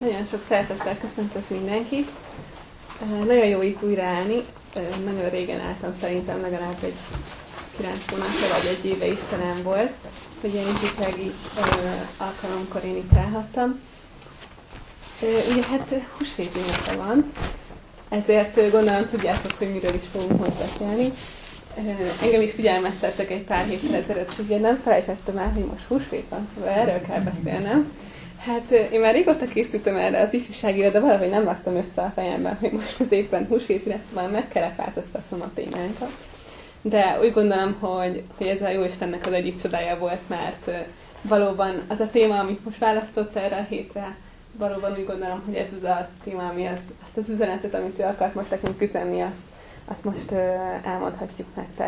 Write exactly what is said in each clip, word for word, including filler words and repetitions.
Nagyon sok szeretettel köszöntök mindenkit. Nagyon jó itt újra állni. Nagyon régen álltam, szerintem legalább egy kilenc hónapja vagy egy éve is talán volt, hogy ilyen ifjúsági alkalomkor én itt állhattam. Ugye hát húsvét ünnepe van, ezért gondolom tudjátok, hogy miről is fogunk most beszélni. Engem is figyelmeztettek egy pár héttel ezelőtt, hogy nem felejtettem el, hogy most húsvét van, szóval erről kell beszélnem. Hát én már régóta készültem erre az ifjúságire, de valahogy nem raktam össze a fejemben, hogy most az éppen húsvét lesz, szóval meg kellett változtatnom a témánkat. De úgy gondolom, hogy, hogy ez a Jóistennek az egyik csodája volt, mert valóban az a téma, amit most választott erre a hétre, valóban úgy gondolom, hogy ez az a téma, ami az, azt az üzenetet, amit ő akart most nekünk üzenni, azt, azt most uh, elmondhatjuk nektek.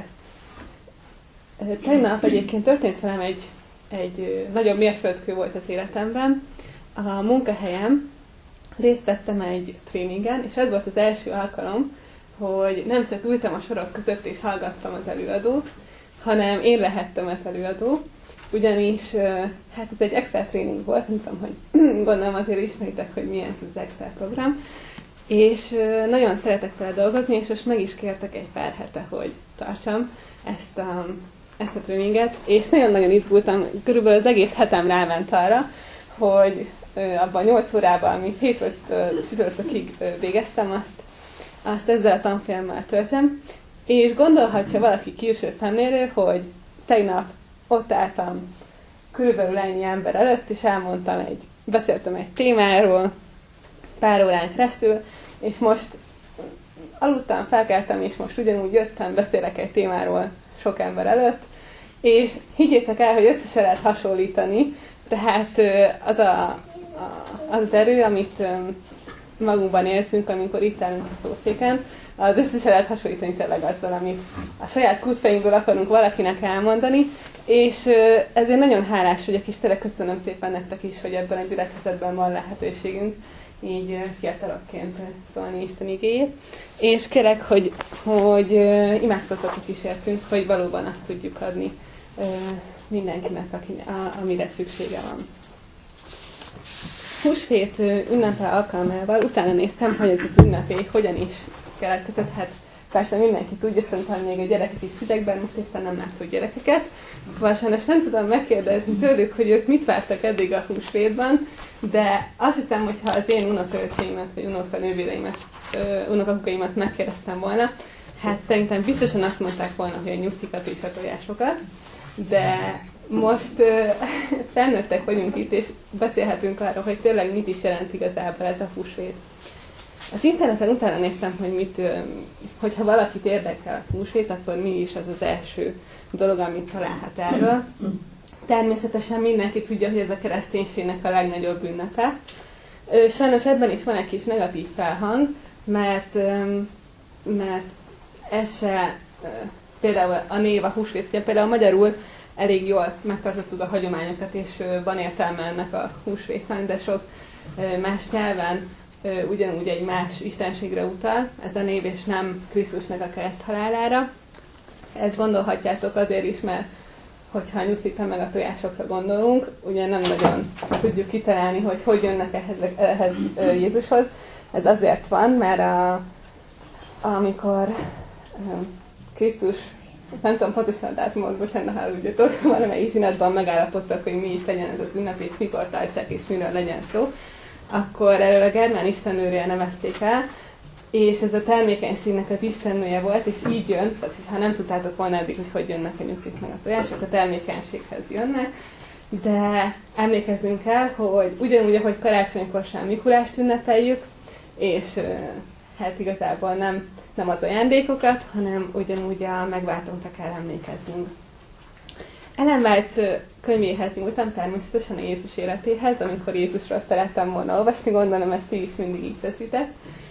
Uh, tegnap egyébként történt velem egy, egy uh, nagyobb mérföldkő volt az életemben. A munkahelyem részt vettem egy tréningen, és ez volt az első alkalom, hogy nem csak ültem a sorok között és hallgattam az előadót, hanem én lehettem az előadó, ugyanis hát ez egy Excel tréning volt, nem tudom, hogy gondolom azért ismeritek, hogy milyen ez az Excel program, és nagyon szeretek vele dolgozni, és most meg is kértek egy pár hete, hogy tartsam ezt a, ezt a tréninget, és nagyon-nagyon izgultam, körülbelül az egész hetem ráment arra, hogy abban nyolc órában, amit hétfőtől csütörtökig végeztem, azt azt ezzel a tanfolyammal töltsem, és gondolhatja valaki külső szemlélő, hogy tegnap ott álltam körülbelül ennyi ember előtt, és elmondtam egy, beszéltem egy témáról pár órán keresztül, és most aludtam, felkeltem, és most ugyanúgy jöttem, beszélek egy témáról sok ember előtt, és higgyétek el, hogy össze se lehet hasonlítani, tehát az a, az, az erő, amit magunkban érzünk, amikor itt állunk a szószéken, az összesen lehet hasonlítani tényleg azzal, amit a saját kuszainkból akarunk valakinek elmondani, és ezért nagyon hálás vagyok, és tényleg köszönöm szépen nektek is, hogy ebben a gyülekezetben van lehetőségünk így fiatalokként szólni Isten igéjét. És kérek, hogy, hogy imádkozzatok is értünk, hogy valóban azt tudjuk adni mindenkinek, amire szüksége van. Húsvét ünnepe alkalmával utána néztem, hogy ez az ünnepé hogyan is keletkezett. Hát persze mindenki tudja, szerintem még a gyerekek is idegben, most éppen nem látok gyerekeket. Szóval sajnos nem tudom megkérdezni tőlük, hogy ők mit vártak eddig a húsvétban, de azt hiszem, hogy ha az én unokaöcséimet, vagy unokanővéreimet, unokakaimat megkérdeztem volna, hát szerintem biztosan azt mondták volna, hogy a nyuszikat és a tojásokat, de most uh, felnőttek vagyunk itt, és beszélhetünk arról, hogy tényleg mit is jelent igazából ez a húsvét. Az interneten utána néztem, hogy mit, uh, hogyha valakit érdekel a húsvét, akkor mi is az az első dolog, amit találhat erről. Természetesen mindenki tudja, hogy ez a kereszténységnek a legnagyobb ünnepe. Uh, sajnos ebben is van egy kis negatív felhang, mert, um, mert ez se, uh, például a név a húsvét, ugye például magyarul elég jól megtartottuk a hagyományokat, és van értelme ennek a húsvétnek, de sok más nyelven ugyanúgy egy más istenségre utal ez a név, és nem Krisztusnak a kereszt halálára. Ezt gondolhatjátok azért is, mert hogyha a nyuszikra meg a tojásokra gondolunk, ugye nem nagyon tudjuk kitalálni, hogy hogy jönnek ehhez, ehhez Jézushoz. Ez azért van, mert a, amikor Krisztus, nem tudom pontosan a dátumot, bocsánat, ha halludjatok, valamelyik zsinatban megállapodtak, hogy mi is legyen ez az ünnep, és mikor tartsák, és miről legyen szó, akkor erről a germán istennőre nevezték el, és ez a termékenységnek az istennője volt, és így jön, tehát ha nem tudtátok volna eddig, hogy hogy jönnek a nyuszik meg a tojások, a termékenységhez jönnek, de emlékezzünk el, hogy ugyanúgy, ahogy karácsonykor sem Mikulást ünnepeljük, és hát igazából nem, nem az ajándékokat, hanem ugyanúgy a megváltónkra kell emlékeznünk. Ellen White könyvéhez nyúltam, természetesen a Jézus életéhez, amikor Jézusról szerettem volna olvasni, gondolom ezt ti is mindig így teszitek.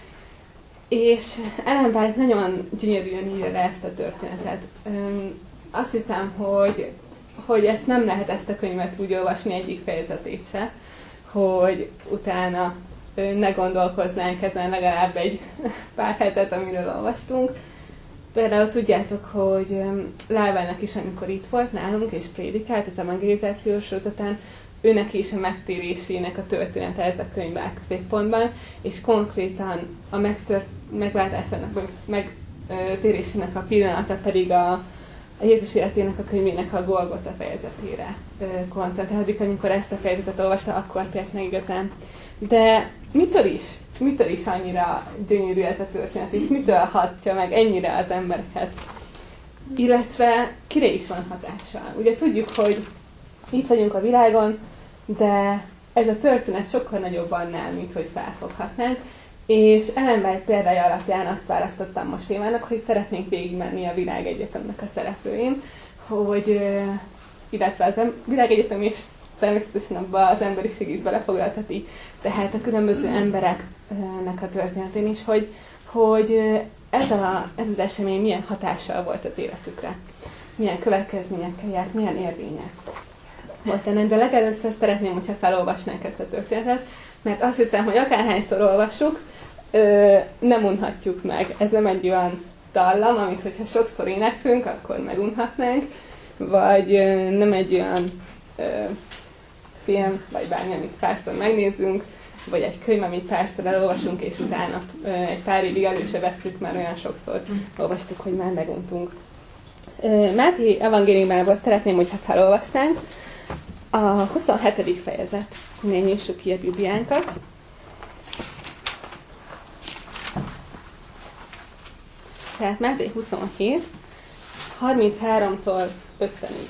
És Ellen White nagyon gyönyörűen írja le ezt a történetet. Üm, azt hiszem, hogy, hogy ezt nem lehet ezt a könyvet úgy olvasni egyik fejezetét se, hogy utána ne gondolkoznánk ezen legalább egy pár hetet, amiről olvastunk. Például tudjátok, hogy Lálvának is, amikor itt volt nálunk és prédikált az evangelizációs sorozatán, őnek is a megtérésének a története ez a könyv áll középpontban, és konkrétan a megtört, megváltásának, vagy megtérésének a pillanata pedig a, a Jézus életének a könyvének a Golgota fejezetére koncentrálódik. Amikor ezt a fejezetet olvasta, akkor tért meg igazán. De mitől is? Mitől is annyira gyönyörű ez a történet, és mitől hatja meg ennyire az embereket? Illetve kire is van hatással? Ugye tudjuk, hogy itt vagyunk a világon, de ez a történet sokkal nagyobb annál, mint hogy felfoghatnánk. És Ellen White példája alapján azt választottam most témának, hogy szeretnénk végigmenni a világegyetemnek a szereplőin, hogy illetve az világegyetem is természetesen abban az emberiség is belefoglaltati, tehát a különböző embereknek a történetén is, hogy, hogy ez, a, ez az esemény milyen hatással volt az életükre, milyen következményekkel járt, milyen érvények volt ennek, de legelőször szeretném, hogyha felolvasnánk ezt a történetet, mert azt hiszem, hogy akárhányszor olvassuk, nem unhatjuk meg. Ez nem egy olyan dallam, amit hogyha sokszor éneklünk, akkor megunhatnánk, vagy nem egy olyan film, vagy bármi, amit párszor megnézzünk, vagy egy könyv, amit párszor elolvasunk, és utána egy pár évig elő se vesszük, mert olyan sokszor olvastuk, hogy már meguntunk. Máté evangéliumából szeretném, hogyha felolvasnánk a huszonhetedik fejezet. Nyissuk ki a Bibliánkat. Tehát Máté huszonhét, harmincháromtól ötvenig.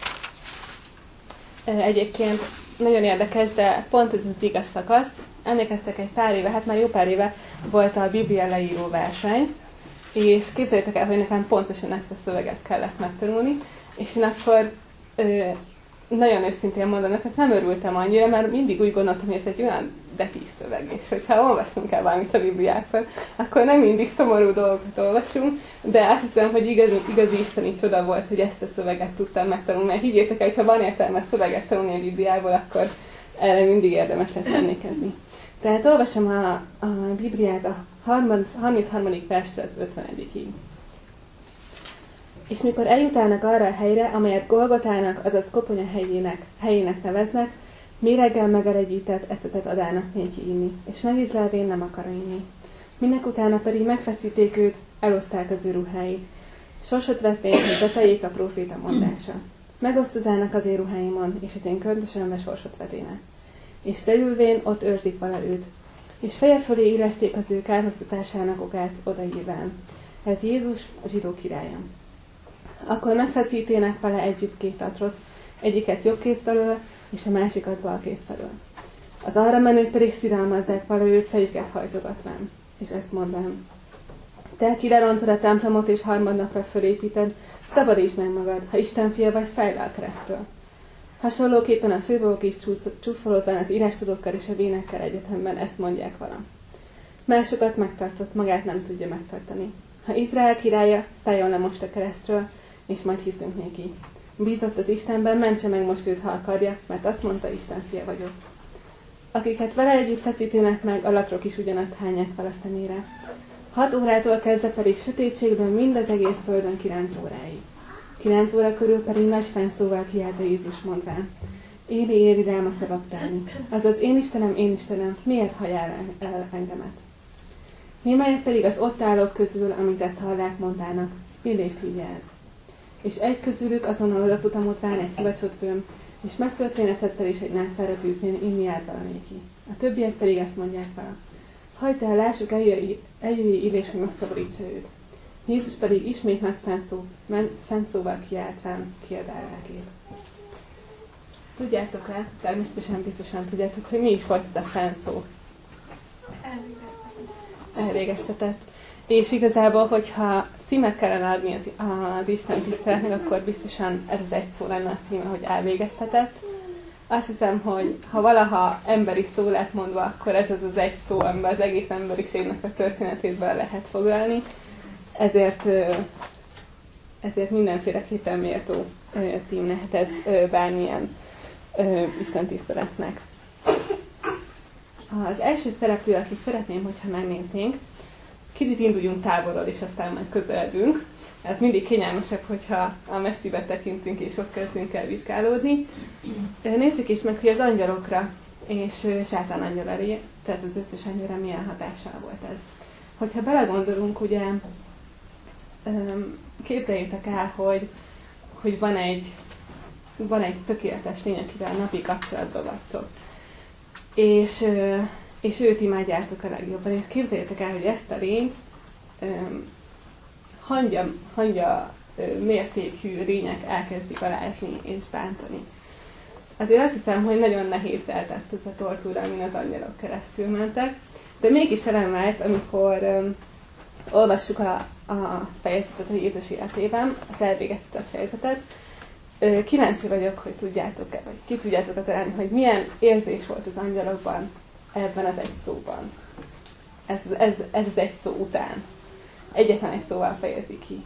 Egyébként nagyon érdekes, de pont ez az igaz szakasz. Emlékeztek, egy pár éve, hát már jó pár éve volt a Biblia leíró verseny, és képzeljétek el, hogy nekem pontosan ezt a szöveget kellett megtanulni, és én akkor ö, nagyon őszintén mondom, hogy nem örültem annyira, mert mindig úgy gondoltam, hogy ez egy olyan defi szöveg, és hogyha olvasnunk kell valamit a Bibliákon, akkor nem mindig szomorú dolgokat olvasunk, de azt hiszem, hogy igazi, igazi isteni csoda volt, hogy ezt a szöveget tudtam megtanulni, mert higgyétek el, hogy ha van értelme szöveget tanulni a Bibliából, akkor erre mindig érdemes lesz emlékezni. Tehát olvasom a, a Bibliát a harmincharmadik verstől az ötvenegyikig. És mikor eljutának arra a helyre, amelyet Golgotának, azaz koponya helyének, helyének neveznek, méreggel megeregyített ecetet adának néki inni, és megízlelvén nem akar inni. Minek utána pedig megfeszíték őt, eloszták az ő ruháit. Sorsot vetvén, hogy beteljék a próféta mondása. Megosztozának az én ruháimon, és az én köntösömbe sorsot vetének. És leülvén ott őrzik vala őt. És feje fölé illeszték az ő kárhoztatásának okát odaírván. Ez Jézus, a zsidó királya. Akkor megfeszítének vele együtt két tatrot, egyiket jobb kéz felől, és a másikat bal kéz felől. Az arra menők pedig szidalmazzák vala őt fejüket hajtogatván, és ezt mondván. Te, ki lerontod a templomot, és harmadnapra fölépíted, szabadítsd meg magad, ha Isten fia vagy, szállj le a keresztről. Hasonlóképpen a főpapok is csúfolódván az írástudókkal és a vénekkel egyetemben ezt mondják vala. Másokat megtartott, magát nem tudja megtartani. Ha Izrael királya, szálljon le most a keresztről, és majd hiszünk néki. Bízott az Istenben, mentse meg most őt, ha akarja, mert azt mondta, Isten fia vagyok. Akiket vele együtt feszítenek meg, a latrok is ugyanazt hányják vala szemére. Hat órától kezdve pedig sötétségben mind az egész földön kilenc óráig. Kilenc óra körül pedig nagy fennszóval kiállt Jézus mondván. Éli, éli, láma szabaktálni. Azaz én Istenem, én Istenem, miért hagyjál el engemet? Némelyek pedig az ott állók közül, amint ezt hallák, mondának, Illést hívja ez. És egy közülük azonnal odafutamotván egy szivacsot főm, és megtöltvén ecettel és egy nászára tűzvén inni át valanéki. A többiek pedig ezt mondják vala. Hagyd el, lássuk, eljöjj Illés, hogy megszabadítsa őt. Jézus pedig ismét nagy fennszó, fennszóval kiáltván kiabál lelkét. Tudjátok-e, természetesen biztosan tudjátok, hogy mi is volt ez a fennszó? Elvégeztetett. És igazából, hogyha címet kellene adni az, az Isten tiszteletnek, akkor biztosan ez az egy szó lenne a címe, hogy elvégeztetett. Azt hiszem, hogy ha valaha emberi szó lett mondva, akkor ez az az egy szó, amiben az egész emberiségnek a történetét be lehet foglalni. Ezért, ezért mindenféleképpen méltó cím lehet ez bármilyen Isten tiszteletnek. Az első szereplő, akit szeretném, hogyha megnéznénk, kicsit induljunk távolról, és aztán majd közeledünk. Ez mindig kényelmesebb, hogyha a messzibe tekintünk, és ott kezdünk el vizsgálódni. Nézzük is meg, hogy az angyalokra és sátán angyal elé, tehát az összes angyalra milyen hatással volt ez. Hogyha belegondolunk, ugye képzeljétek el, hogy, hogy van egy, van egy tökéletes lény, akivel napi kapcsolatban vagytok. És, és őt imádjátok a legjobban. És képzeljétek el, hogy ezt a lényt hangya, hangya mértékű lények elkezdik alázni és bántani. Azért azt hiszem, hogy nagyon nehéz lehetett ez a tortúra, amin az angyalok keresztül mentek, de mégis elemelt, amikor um, olvassuk a, a fejezetet a Jézus életében, az elvégeztetett fejezetet. Ö, kíváncsi vagyok, hogy tudjátok-e, vagy ki tudjátok találni, hogy milyen érzés volt az angyalokban ebben az egy szóban. Ez, ez, ez az egy szó után. Egyetlen egy szóval fejezi ki.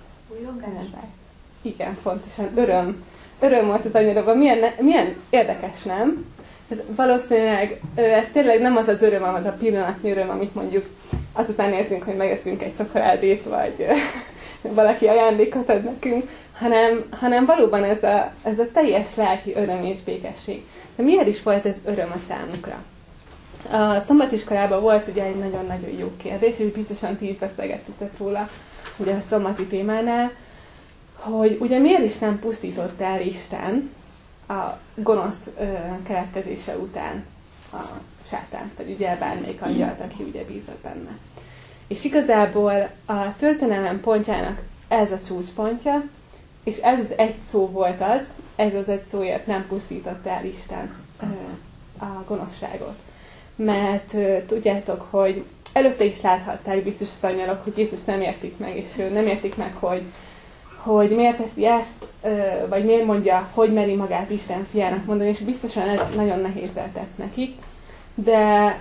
Igen, pontosan. Öröm. Öröm volt az angyalokban. Milyen, milyen érdekes, nem? Ez valószínűleg ez tényleg nem az az öröm, az a pillanatnyi öröm, amit mondjuk azután érzünk, hogy megeszünk egy csokoládét, vagy valaki ajándékot ad nekünk, hanem, hanem valóban ez a, ez a teljes lelki öröm és békesség. De miért is volt ez öröm a számukra? A szombatiskolában volt ugye egy nagyon-nagyon jó kérdés, és biztosan ti is beszélgettetek róla ugye a szombati témánál, hogy ugye miért is nem pusztított el Isten a gonosz ö, keletkezése után a sátánt, vagy ugye bármelyik angyalt, aki ugye bízott benne. És igazából a történelem pontjának ez a csúcspontja, és ez az egy szó volt az, ez az egy szóért nem pusztított el Isten ö, a gonoszságot. Mert ö, tudjátok, hogy előtte is láthatták biztos az angyalok, hogy Jézus nem értik meg, és ő nem értik meg, hogy hogy miért teszi ezt, vagy miért mondja, hogy meri magát Isten fiának mondani, és biztosan ez nagyon nehéz lehetett nekik. De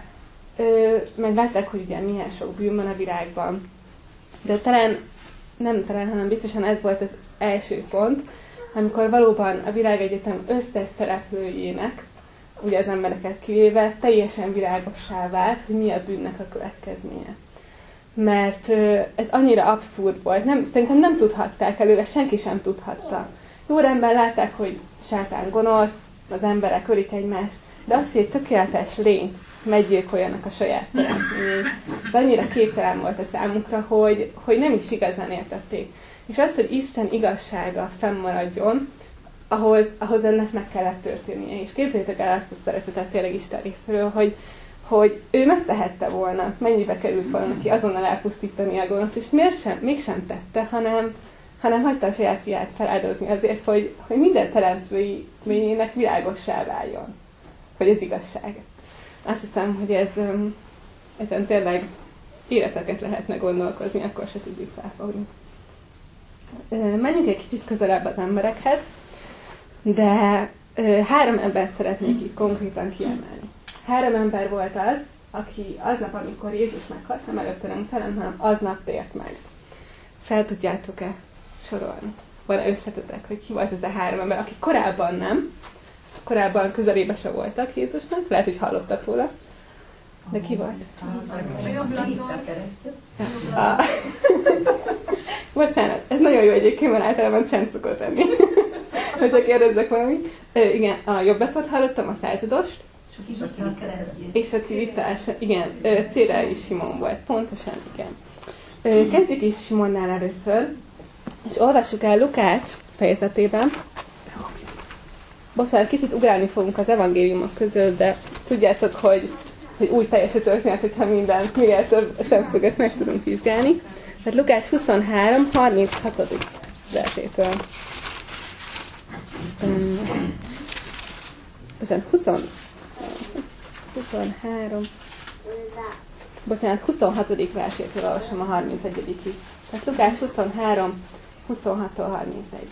meg látták, hogy ugye milyen sok bűn van a világban. De talán, nem talán, hanem biztosan ez volt az első pont, amikor valóban a világegyetem összes szereplőjének, ugye az embereket kivéve, teljesen világossá vált, hogy mi a bűnnek a következménye. Mert ez annyira abszurd volt, nem, szerintem nem tudhatták előre, senki sem tudhatta. Jó rendben látták, hogy sátán gonosz, az emberek ölik egymást, de az, hogy egy tökéletes lényt meggyilkoljanak a saját teremtményét, az annyira képtelen volt a számukra, hogy, hogy nem is igazán értették. És azt, hogy Isten igazsága fennmaradjon, ahhoz, ahhoz ennek meg kellett történnie. És képzeljétek el azt a szeretetet tényleg Isten részéről, hogy hogy ő megtehette volna, mennyibe került volna ki azonnal elpusztítani a gonoszt, és miért sem, mégsem tette, hanem, hanem hagyta a saját fiát feláldozni azért, hogy, hogy minden teremtményének világossá váljon, hogy ez igazság. Azt hiszem, hogy ez, ezen tényleg életeket lehetne gondolkozni, akkor se tudjuk felfogni. Menjünk egy kicsit közelebb az emberekhez, de három embert szeretnék itt konkrétan kiemelni. Három ember volt az, aki aznap, amikor Jézus meghalt, nem előtte nem utána, hanem aznap tért meg. Fel tudjátok-e sorolni? Van-e ötletetek, hogy ki volt ez a három ember, akik korábban nem, korábban közelébe se voltak Jézusnak, lehet, hogy hallottak róla, de ki volt? A... Bocsánat, ez nagyon jó egyébként, mert általában csend szokott lenni. Hogyha kérdezzek valamit. Igen, a jobbatot hallottam, a századost, és aki vitte, igen, Cére is Simon volt, pontosan, igen. Kezdjük is Simonnál először, és olvassuk el Lukács fejezetében. Bocsánat, kicsit ugrálni fogunk az evangéliumok közül, de tudjátok, hogy, hogy úgy teljes a történet, hogyha mindent minél több szemszöget meg tudunk vizsgálni. Tehát Lukács huszonhárom harminchatodik versétől. Bocsánat, húsz huszonhárom, bocsánat, huszonhatodik versétől olvasom a harmincegyedikig. Tehát Lukács huszonhárom, huszonhattól harmincegy.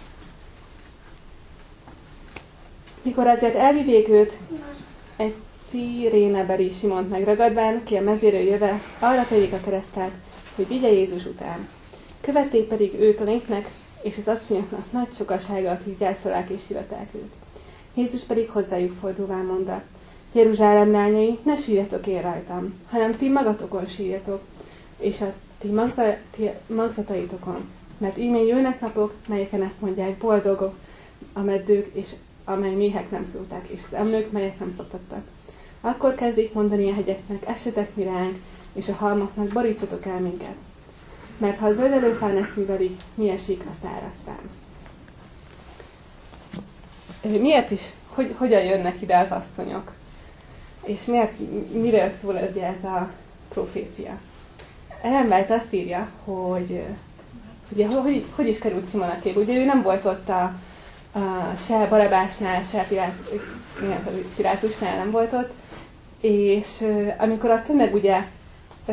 Mikor azért elvivék őt, egy Cirénebeli Simont megragadván, ki a mezéről jöve, arra tegyék a keresztelt, hogy vigye Jézus után. Követték pedig őt a népnek, és az asszonyoknak nagy sokasága, akik gyászolák és síraták őt. Jézus pedig hozzájuk fordulván mondta: Jeruzsálem lányai, ne sírjatok én rajtam, hanem ti magatokon sírjatok, és a ti magzataitokon, mert ímén jönnek napok, melyeken ezt mondják, boldogok a meddők, és amely méhek nem szólták, és az emlők, melyek nem szoptattak. Akkor kezdik mondani a hegyeknek, essetek mi ránk, és a halmaknak borítsatok el minket. Mert ha a zöldelőfán ezt művelik, mi esik a szárazfán. Miért is, hogy, hogyan jönnek ide az asszonyok? És miért, miről szól ez, ez a profécia? Ellen White azt írja, hogy ugye, hogy, hogy is került Simon a kép. Ugye ő nem volt ott a, a se Barabásnál, se Pilát, Pilátusnál nem volt ott, és amikor a tömeg ugye ö,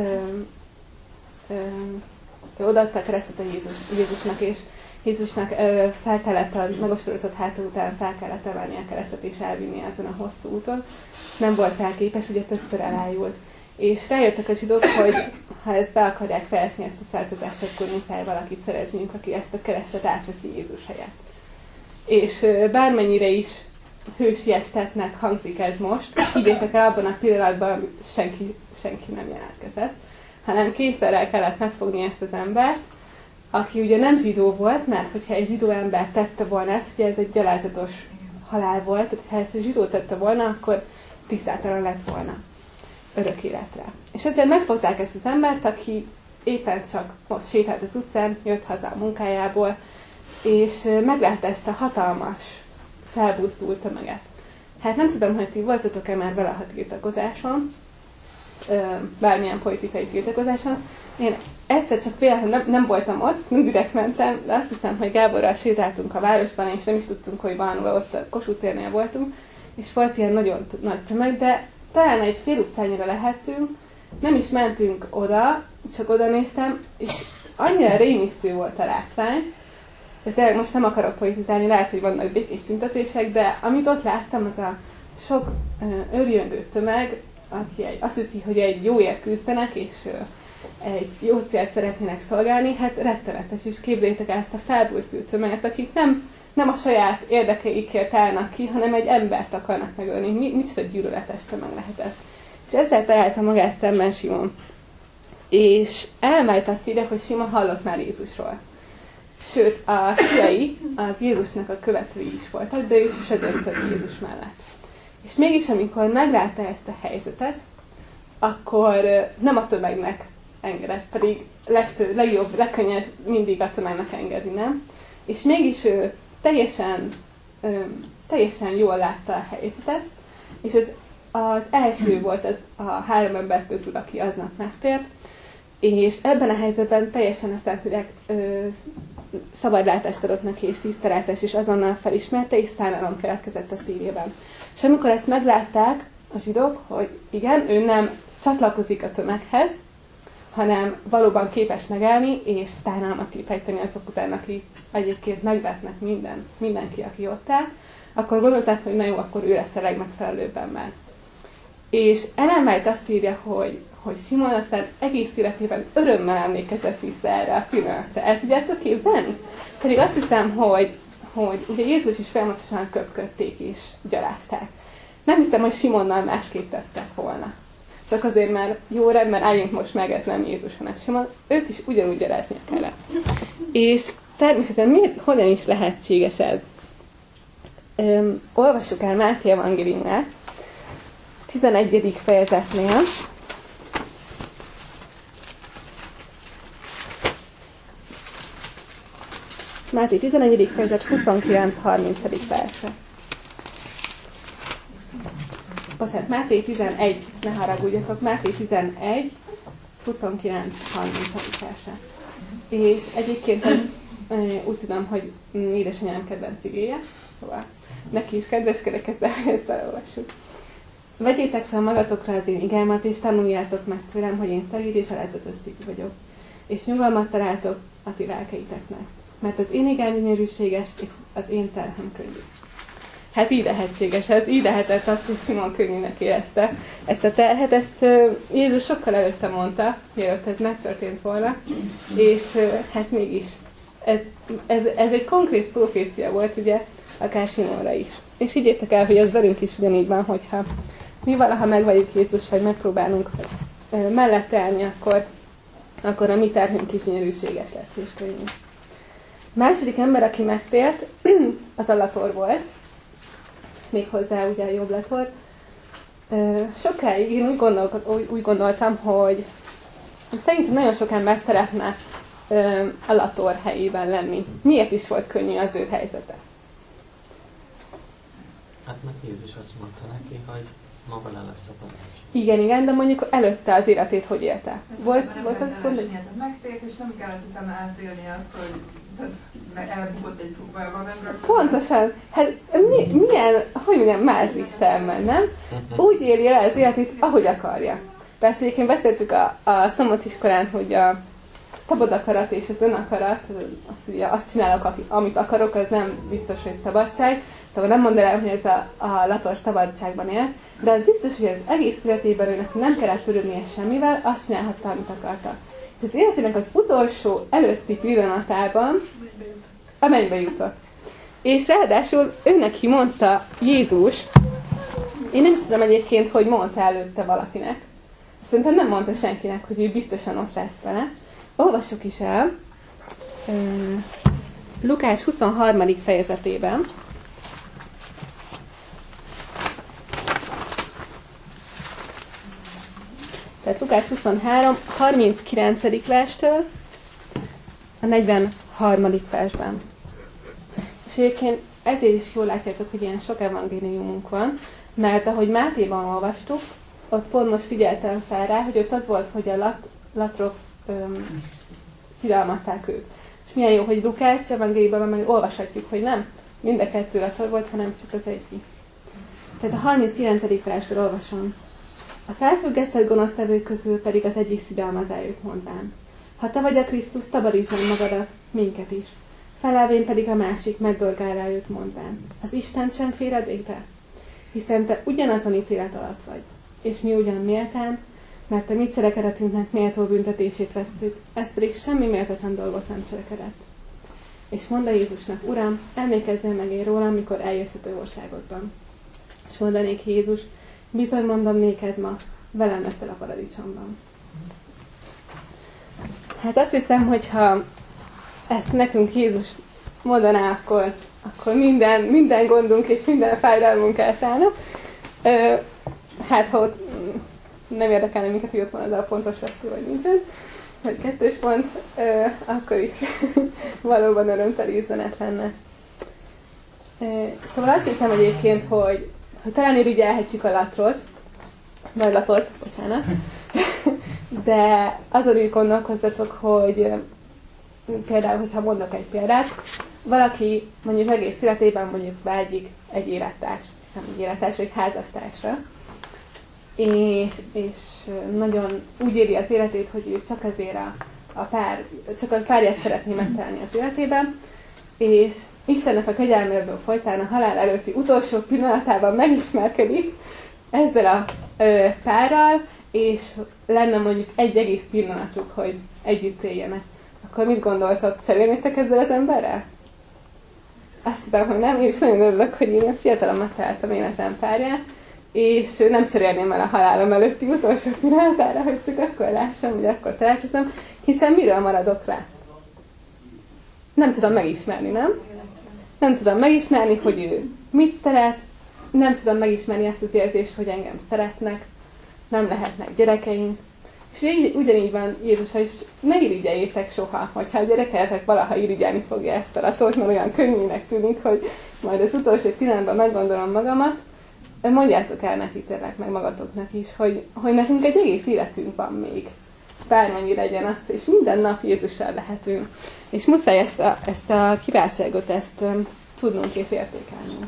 ö, odaadta a keresztet a Jézus, Jézusnak, és Jézusnak ö, fel kellett a megostorozott háta után fel kellett emelni a keresztet és elvinni ezen a hosszú úton. Nem volt rá képes, ugye többször elájult. És rájöttek a zsidók, hogy ha ezt be akarják fejezni, ezt a száltatást, akkor muszáj valakit szerezniük, aki ezt a keresztet átveszi Jézus helyett. És ö, bármennyire is hősiestetnek hangzik ez most, higgyétek el, abban a pillanatban senki, senki nem jelentkezett, hanem kényszerrel kellett megfogni ezt az embert, aki ugye nem zsidó volt, mert hogyha egy zsidó ember tette volna ezt, ugye ez egy gyalázatos halál volt, tehát ha ezt egy zsidó tette volna, akkor tisztátalan lett volna örök életre. És ezért megfogták ezt az embert, aki éppen csak most sétált az utcán, jött haza a munkájából, és meglátta ezt a hatalmas, felbuzdult tömeget. Hát nem tudom, hogy ti voltatok-e már vele a tiltakozáson, bármilyen politikai tiltakozáson. Én egyszer csak például nem, nem voltam ott, nem direkt mentem, de azt hiszem, hogy Gáborral sétáltunk a városban, és nem is tudtunk, hogy valahol ott a Kossuth térnél voltunk, és volt ilyen nagyon nagy tömeg, de talán egy fél utcányra lehettünk, nem is mentünk oda, csak oda néztem, és annyira rémisztő volt a látvány, de tényleg most nem akarok politizálni, lehet, hogy vannak békés tüntetések, de amit ott láttam, az a sok örjöngő tömeg, aki egy, azt hiszi, hogy egy jóért küzdenek, és egy jó célt szeretnének szolgálni, hát rettenetes, és képzeljétek el ezt a felbuzdult tömeget, akik nem, nem a saját érdekeikért állnak ki, hanem egy embert akarnak megölni. Mi, micsoda gyűlöletes tömeg lehetett. És ezzel találta magát szemben Simon. És elmegy azt írja, hogy Simon hallott már Jézusról. Sőt, a fiai az Jézusnak a követői is voltak, de ő sose döntött Jézus mellett. És mégis, amikor meglátta ezt a helyzetet, akkor nem a tömegnek engedett, pedig legtő, legjobb, legkönnyebb mindig a tömegnek engedni, nem? És mégis ő teljesen, ö, teljesen jól látta a helyzetet, és az, az első volt az a három ember közül, aki aznap megtért, és ebben a helyzetben teljesen a Szentlélek szabadlátást adott neki, és tisztelátást, és azonnal felismerte, és szánalom keletkezett a szívében. És amikor ezt meglátták a zsidók, hogy igen, ő nem csatlakozik a tömeghez, hanem valóban képes megállni, és szánalmat kifejteni azok után, akik egyébként megvetnek minden, mindenki, aki ott áll, akkor gondolták, hogy na jó, akkor ő lesz a legmegfelelőbb ember. És Ellen White azt írja, hogy, hogy Simon aztán egész életében örömmel emlékezett vissza erre a pillanatra. El tudjátok képzelni? Pedig azt hiszem, hogy, hogy ugye Jézus is folyamatosan köpködték és gyalázták. Nem hiszem, hogy Simonnal másképp tettek volna. Csak azért, mert jó rendben álljunk most meg, ez nem Jézus, hanem Simon. Őt is ugyanúgy gyaláznia kellett. És természetesen miért, hogyan is lehetséges ez? Öm, olvassuk el Máté evangéliumát, tizenegyedik fejezetnél. Máté tizenegyedik fejezet huszonkilenc-harminc verse. Bocsánat, Máté tizenegy, ne haragudjatok, Máté tizenegy, huszonkilenc-harminc verse. És egyébként ez, úgy tudom, hogy édesanyám kedvenc igéje, szóval neki is kedveskedek, ezt, ezt elolvassuk. Vegyétek fel magatokra az én igámat, és tanuljátok meg tőlem, hogy én szerint és alázatos szívű vagyok. És nyugalmat találtok a ti lelkeiteknek. Mert az én igám gyönyörűséges, és az én terhem könnyű. Hát így lehetséges, ez így lehetett azt, hogy Simon könnyűnek érezte ezt a terhet. Ezt Jézus sokkal előtte mondta, mielőtt ez megtörtént volna, és hát mégis ez, ez, ez egy konkrét profécia volt, ugye, akár Simonra is. És így értek el, hogy ez velünk is ugyanígy van, hogyha mi valaha megvalljuk Jézus, vagy megpróbálunk mellette állni, akkor, akkor a mi terhünk is gyönyörűséges lesz és könnyű. Második ember, aki megtért, az a Lator volt, méghozzá ugye a jobb Lator. Sokáig én úgy, gondol, úgy gondoltam, hogy szerintem nagyon sok ember szeretne a Lator helyében lenni. Miért is volt könnyű az ő helyzete? Hát mert Jézus azt mondta neki, hogy ma vele lesz a parancs. Igen, igen, de mondjuk előtte az életét hogy élte? Volt, nem volt az gond? Megtért, és nem kellett utána átélni azt, hogy elbukott egy próbában, nem? Pontosan. Hát mi, milyen, hogy mondjam, mázlistán, nem? Úgy éli el az életét, ahogy akarja. Persze egyébként beszéltük a, a szombatiskolán, hogy a szabad akarat és az önakarat, azt, ugye, azt csinálok, amit akarok, az nem biztos, hogy szabadság. Szóval nem mondanám, hogy ez a, a Lator szabadságban él, de az biztos, hogy az egész életében őnek nem kellett törődnie semmivel, azt csinálhatta, amit akarta. Az életének az utolsó előtti pillanatában a mennybe jutott. És ráadásul ő neki mondta Jézus, én nem is tudom egyébként, hogy mondta előtte valakinek. Szerintem nem mondta senkinek, hogy ő biztosan ott lesz vele. Olvassuk is el Lukács huszonharmadik fejezetében. Tehát Lukács huszonhárom, harminckilencedik verstől a negyvenharmadik versben. És egyébként ezért is jól látjátok, hogy ilyen sok evangéliumunk van, mert ahogy Mátéban olvastuk, ott pont most figyeltem fel rá, hogy ott az volt, hogy a lat, latrok öm, szidalmazták őt. És milyen jó, hogy Lukács evangéliumban meg olvashatjuk, hogy nem mind a kettő lator volt, hanem csak az egyik. Tehát a harminckilencedik verstől olvasom. A felfüggesztett gonosztevők közül pedig az egyik szidalmazá őt mondván. Ha te vagy a Krisztus, szabadítsd meg magadat, minket is. Felelvén pedig a másik megdorgálá őt mondván. Az Isten sem félredéte? Hiszen te ugyanazon ítélet alatt vagy. És mi ugyan méltán, mert a mi cselekedetünknek méltó büntetését vesszük, ez pedig semmi méltatlan dolgot nem cselekedett. És mondta Jézusnak, Uram, emlékezzél meg én rólam, mikor eljössz a te országodban. És mondanék Jézus, bizony mondom néked ma, velem leszel a paradicsomban. Hát azt hiszem, hogyha ezt nekünk Jézus mondaná, akkor, akkor minden, minden gondunk és minden fájdalmunk elszállna. Hát ha ott nem érdekelne minket, hogy ott van az a pontos vesztő, vagy nincsen, vagy kettős pont, akkor is valóban örömteli üzenet lenne. Szóval azt hiszem egyébként, hogy hogy talán irigyelhetjük a latrot, vagy latort, bocsánat, de azon úgy gondolkozzatok, hogy például, hogyha mondok egy példát, valaki mondjuk egész életében mondjuk vágyik egy élettárs, nem egy élettárs, egy házastársra, és, és nagyon úgy éli az életét, hogy ő csak azért a, a pár, csak a párját szeretné megtalálni az életében, és Istennek a kegyelméből folytán a halál előtti utolsó pillanatában megismerkedik ezzel a ö, párral, és lenne mondjuk egy egész pillanatuk, hogy együtt éljenek. Akkor mit gondoltok? Cserélnétek ezzel az emberrel? Azt hiszem, hogy nem. Én is nagyon örülök, hogy én fiatalommal találtam életem párját, és nem cserélném el a halálom előtti utolsó pillanatára, hogy csak akkor lássam, hogy akkor találkozom, hiszen miről maradok rá? Nem tudom megismerni, nem? Nem tudom megismerni, hogy ő mit szeret, nem tudom megismerni ezt az érzést, hogy engem szeretnek, nem lehetnek gyerekeink. És így, ugyanígy van Jézusa is, ne irigyeljétek soha, hogyha a gyereketek valaha irigyelni fogja ezt a latort, mert olyan könnyűnek tűnik, hogy majd az utolsó pillanatban meggondolom magamat, mondjátok el neki tényleg meg magatoknak is, hogy, hogy nekünk egy egész életünk van még. Bármennyi legyen az, és minden nap Jézussal lehetünk. És muszáj ezt a, ezt a kiváltságot, ezt um, tudnunk és értékelnünk.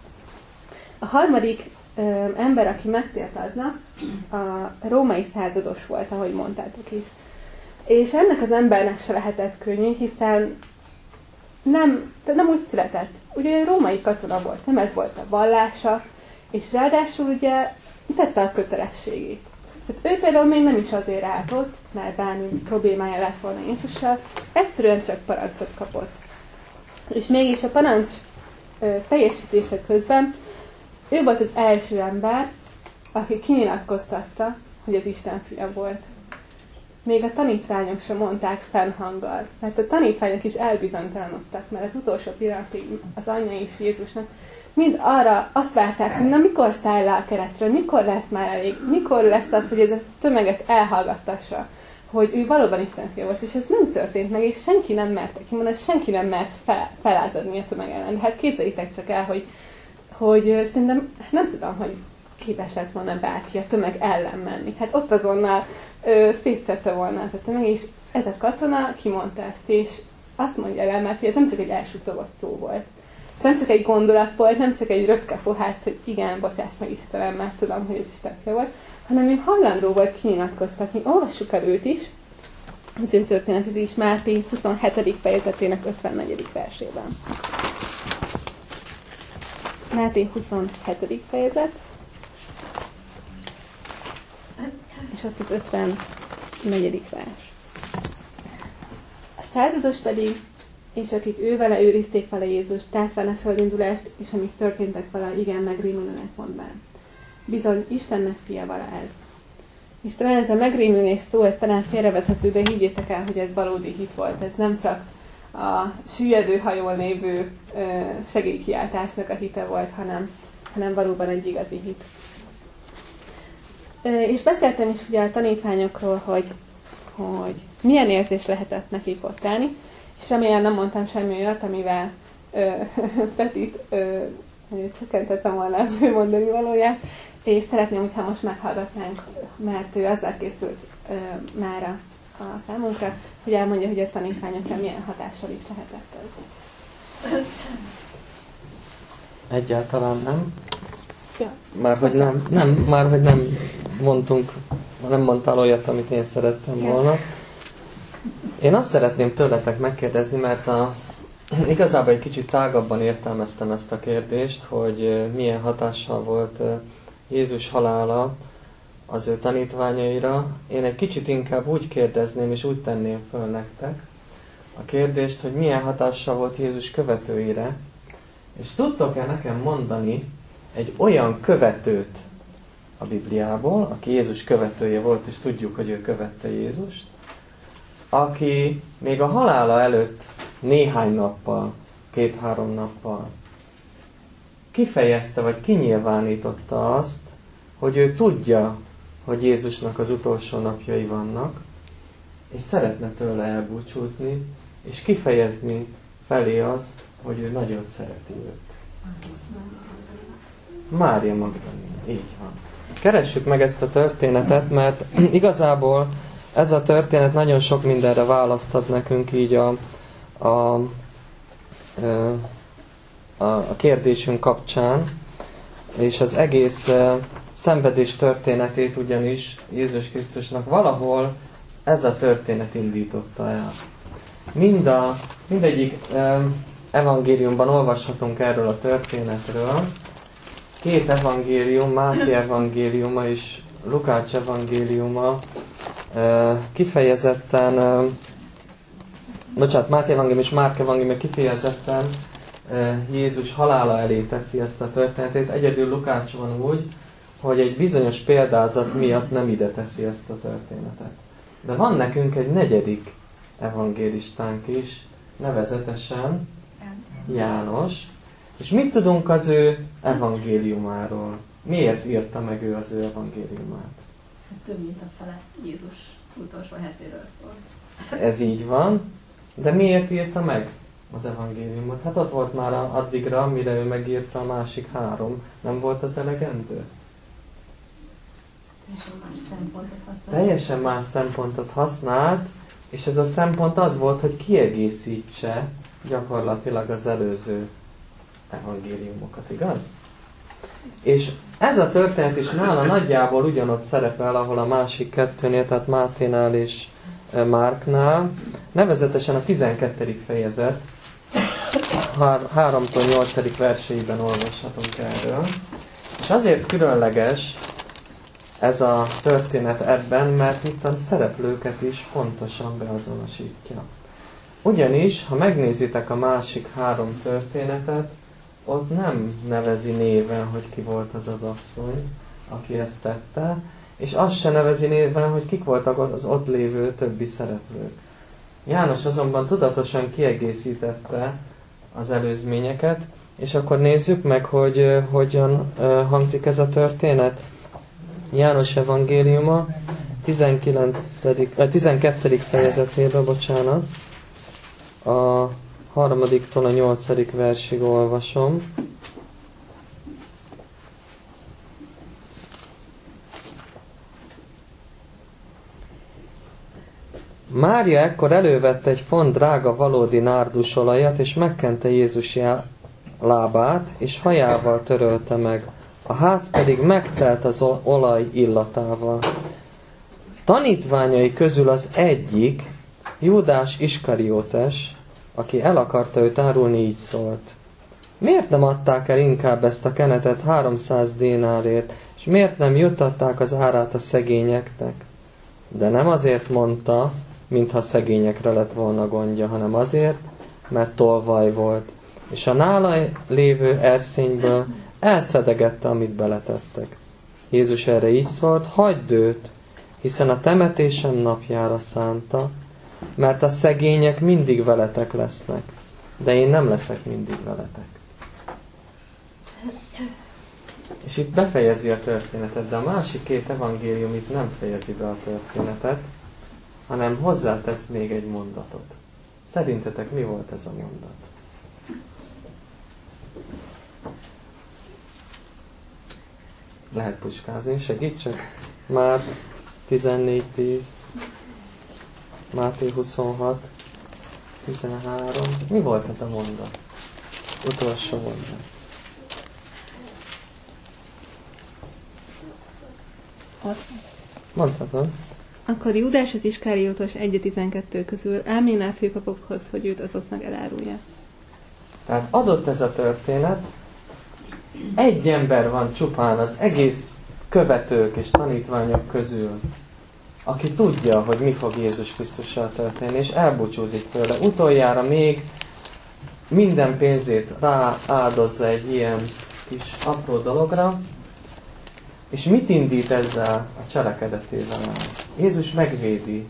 A harmadik um, ember, aki megtért aznap, a római százados volt, ahogy mondtátok is. És ennek az embernek se lehetett könnyű, hiszen nem, nem úgy született. Ugye római katona volt, nem ez volt a vallása, és ráadásul ugye tette a kötelességét. Tehát ő például még nem is azért állt ott, mert bármi problémája lett volna Jézussal, egyszerűen csak parancsot kapott. És mégis a parancs ö, teljesítése közben ő volt az első ember, aki kinyilatkoztatta, hogy az Isten fia volt. még a tanítványok sem mondták fennhanggal, mert a tanítványok is elbizonytalanodtak, mert az utolsó pillanatig az anyja és Jézusnak mind arra azt várták, hogy na mikor száll le a keresztről, mikor lesz már elég, mikor lesz az, hogy ez a tömeget elhallgattassa, hogy ő valóban Isten fia volt, és ez nem történt meg, és senki nem merte kimondani, senki nem mert fel, felázadni a tömeg ellen. De hát képzeljétek csak el, hogy, hogy szerintem nem tudom, hogy képes lett volna bárki a tömeg ellen menni. Hát ott azonnal ö, szétszette volna az a tömeg, és ez a katona kimondta ezt, és azt mondja el, mert ez nem csak egy elsutogott szó volt. Nem csak egy gondolat volt, nem csak egy röpkefohát, hogy igen, bocsáss meg Istenem, mert tudom, hogy ez Isten fia volt, hanem ő hajlandó volt kinyilatkoztatni. Olvassuk el őt is, az ő történetét is Máté huszonhetedik fejezetének ötvennegyedik versében. Máté huszonhetedik fejezet, és ott az ötvennegyedik vers. A százados pedig, és akik ő vele őrizték vele Jézust, távfának földindulást, és amik történtek vele, igen, megrémülőnek mondván. Bizony, Istennek fia vala ez. És talán ez a megrémülés szó, ez talán félrevezető, de higgyétek el, hogy ez valódi hit volt. Ez nem csak a süllyedő hajón lévő segélykiáltásnak a hite volt, hanem, hanem valóban egy igazi hit. És beszéltem is ugye a tanítványokról, hogy, hogy milyen érzés lehetett nekik ott állni, és remélem nem mondtam semmi olyat, amivel ö, Petit ö, csökkentettem volna a mondani valóját, és szeretném, hogyha most meghallgatnánk, mert ő azzal készült ö, már a, a számunkra, hogy elmondja, hogy a tanítványokra milyen hatással is lehetett ez. Egyáltalán nem. Ja. Már hogy nem, nem, már hogy nem mondtunk, nem mondtál olyat, amit én szerettem volna. Én azt szeretném tőletek megkérdezni, mert a, igazából egy kicsit tágabban értelmeztem ezt a kérdést, hogy milyen hatással volt Jézus halála az ő tanítványaira. Én egy kicsit inkább úgy kérdezném, és úgy tenném föl nektek a kérdést, hogy milyen hatással volt Jézus követőire, és tudtok-e nekem mondani egy olyan követőt a Bibliából, aki Jézus követője volt, és tudjuk, hogy ő követte Jézust, aki még a halála előtt néhány nappal, két-három nappal kifejezte, vagy kinyilvánította azt, hogy ő tudja, hogy Jézusnak az utolsó napjai vannak, és szeretne tőle elbúcsúzni, és kifejezni felé azt, hogy ő nagyon szereti őt. Mária Magdalena, így van. Keressük meg ezt a történetet, mert igazából ez a történet nagyon sok mindenre választ ad nekünk így a, a, a, a kérdésünk kapcsán, és az egész szenvedés történetét ugyanis Jézus Krisztusnak valahol ez a történet indította el. Mind a, mindegyik evangéliumban olvashatunk erről a történetről. Két evangélium, Máté evangéliuma és Lukács evangéliuma kifejezetten, bocsánat, Máté evangélium és Márk evangélium kifejezetten Jézus halála elé teszi ezt a történetét. Egyedül Lukács van úgy, hogy egy bizonyos példázat miatt nem ide teszi ezt a történetet. De van nekünk egy negyedik evangélistánk is, nevezetesen János. És mit tudunk az ő evangéliumáról? Miért írta meg ő az ő evangéliumát? Több mint a fele Jézus utolsó hetéről szól. Ez így van. De miért írta meg az evangéliumot? Hát ott volt már addigra, mire ő megírta a másik három. Nem volt az elegendő? Teljesen más szempontot használt. Teljesen más szempontot használt, és ez a szempont az volt, hogy kiegészítse gyakorlatilag az előző evangéliumokat, igaz? És ez a történet is nála nagyjából ugyanott szerepel, ahol a másik kettőnél, tehát Máténál és Márknál, nevezetesen a tizenkettedik fejezet, háromtól nyolcadik verseiben olvashatunk erről. És azért különleges ez a történet ebben, mert itt a szereplőket is pontosan beazonosítja. Ugyanis, ha megnézitek a másik három történetet, ott nem nevezi néven, hogy ki volt az az asszony, aki ezt tette, és azt se nevezi néven, hogy kik voltak az ott lévő többi szereplők. János azonban tudatosan kiegészítette az előzményeket, és akkor nézzük meg, hogy uh, hogyan uh, hangzik ez a történet. János evangéliuma tizenkilencedik, eh, tizenkettedik fejezetében, bocsánat, a harmadiktól a nyolcadik versig olvasom. Mária ekkor elővette egy font drága valódi nárdusolajat, és megkente Jézus lábát, és hajával törölte meg. A ház pedig megtelt az olaj illatával. Tanítványai közül az egyik, Júdás Iskariótes, aki el akarta őt árulni, így szólt. Miért nem adták el inkább ezt a kenetet háromszáz dénárért, és miért nem juttatták az árát a szegényeknek? De nem azért mondta, mintha szegényekre lett volna gondja, hanem azért, mert tolvaj volt, és a nála lévő erszényből elszedegette, amit beletettek. Jézus erre így szólt, hagyd őt, hiszen a temetésem napjára szánta, mert a szegények mindig veletek lesznek, de én nem leszek mindig veletek. És itt befejezi a történetet, de a másik két evangélium itt nem fejezi be a történetet, hanem hozzátesz még egy mondatot. Szerintetek mi volt ez a mondat? Lehet pucskázni, segítsek? Már tizennégy tíz, Máté huszonhat, tizenhárom. Mi volt ez a mondat? Utolsó mondat. Mondhatod? Akkor Júdás az Iskariótos egy tizenkettő közül elméne a főpapokhoz, hogy őt azoknak elárulja. Tehát adott ez a történet, egy ember van csupán az egész követők és tanítványok közül, aki tudja, hogy mi fog Jézus Krisztussal történni, és elbúcsúzik tőle. Utoljára még minden pénzét rááldozza egy ilyen kis apró dologra, és mit indít ezzel a cselekedetével? Jézus megvédi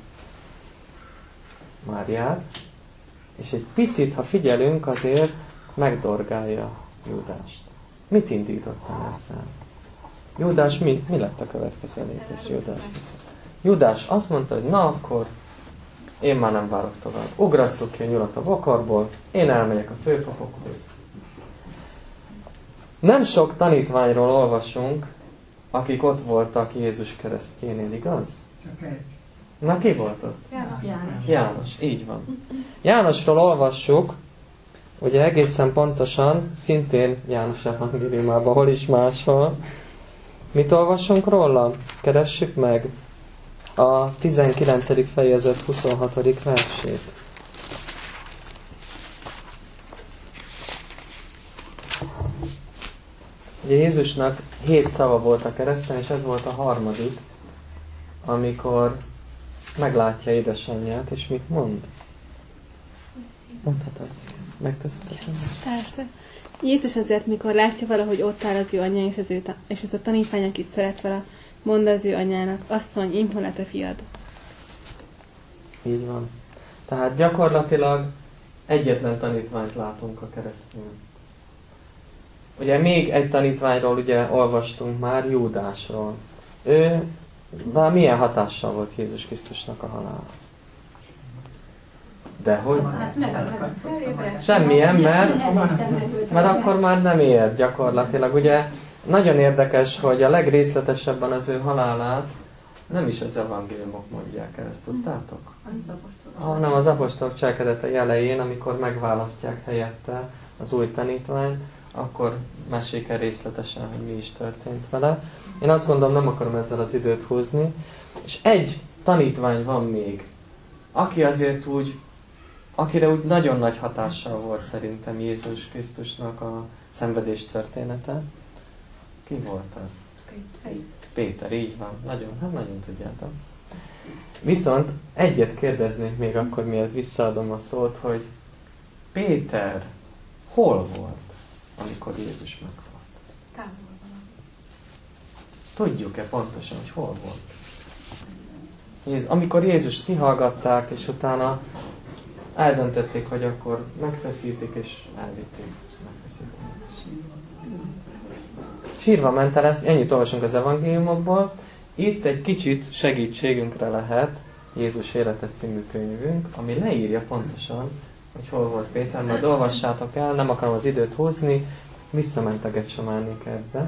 Máriát, és egy picit, ha figyelünk, azért megdorgálja Júdást. Mit indítottam ezzel? Júdás, mi, mi lett a következő lépés Júdás? Júdás azt mondta, hogy na akkor én már nem várok tovább. Ugrasszuk ki a nyulat a bokorból, én elmegyek a főpapokhoz. Nem sok tanítványról olvasunk, akik ott voltak Jézus keresztjénél, igaz? Csak egy. Na, ki volt ott? János. János, így van. Jánosról olvassuk, ugye egészen pontosan, szintén János evangéliumában, hol is máshol. Mit olvasunk róla? Keressük meg a tizenkilencedik fejezet huszonhatodik versét. Ugye Jézusnak hét szava volt a kereszten, és ez volt a harmadik, amikor meglátja édesanyját, és mit mond? Mondhatod? Megteszeted? Persze. Jézus azért, mikor látja valahogy ott áll az ő anyja, és, az ő ta- és ez a tanítvány, akit szeret vele, mond az ő anyjának, azt mondja, imhol lett a fiad. Így van. Tehát gyakorlatilag egyetlen tanítványt látunk a keresztnél. Ugye még egy tanítványról ugye olvastunk már, Júdásról. Ő, de milyen hatással volt Jézus Krisztusnak a halála? Dehogy? Hát meg, meg, Semmilyen, mert, mert akkor már nem ér gyakorlatilag. Ugye nagyon érdekes, hogy a legrészletesebben az ő halálát nem is az evangéliumok mondják el, ezt tudtátok? Hanem az apostolok cselekedetei elején, amikor megválasztják helyette az új tanítványt, akkor mesélik el részletesen, hogy mi is történt vele. Én azt gondolom, nem akarom ezzel az időt húzni. És egy tanítvány van még, aki azért úgy, akire úgy nagyon nagy hatással volt szerintem Jézus Krisztusnak a szenvedés története. Ki volt az? Péter, így van. Nagyon, hát nagyon tudjátok. Viszont egyet kérdeznék még akkor, miért visszaadom a szót, hogy Péter hol volt, amikor Jézus meghalt? tudjuk-e pontosan, hogy hol volt? Jézus, amikor Jézust kihallgatták, és utána eldöntötték, hogy akkor megfeszítik, és elvitték. Megfeszítik. Sírva ment el, ezt ennyit olvasunk az evangéliumokból. Itt egy kicsit segítségünkre lehet Jézus élete című könyvünk, ami leírja pontosan, hogy hol volt Péter, majd olvassátok el, nem akarom az időt húzni, visszament a Getsemáné kertbe.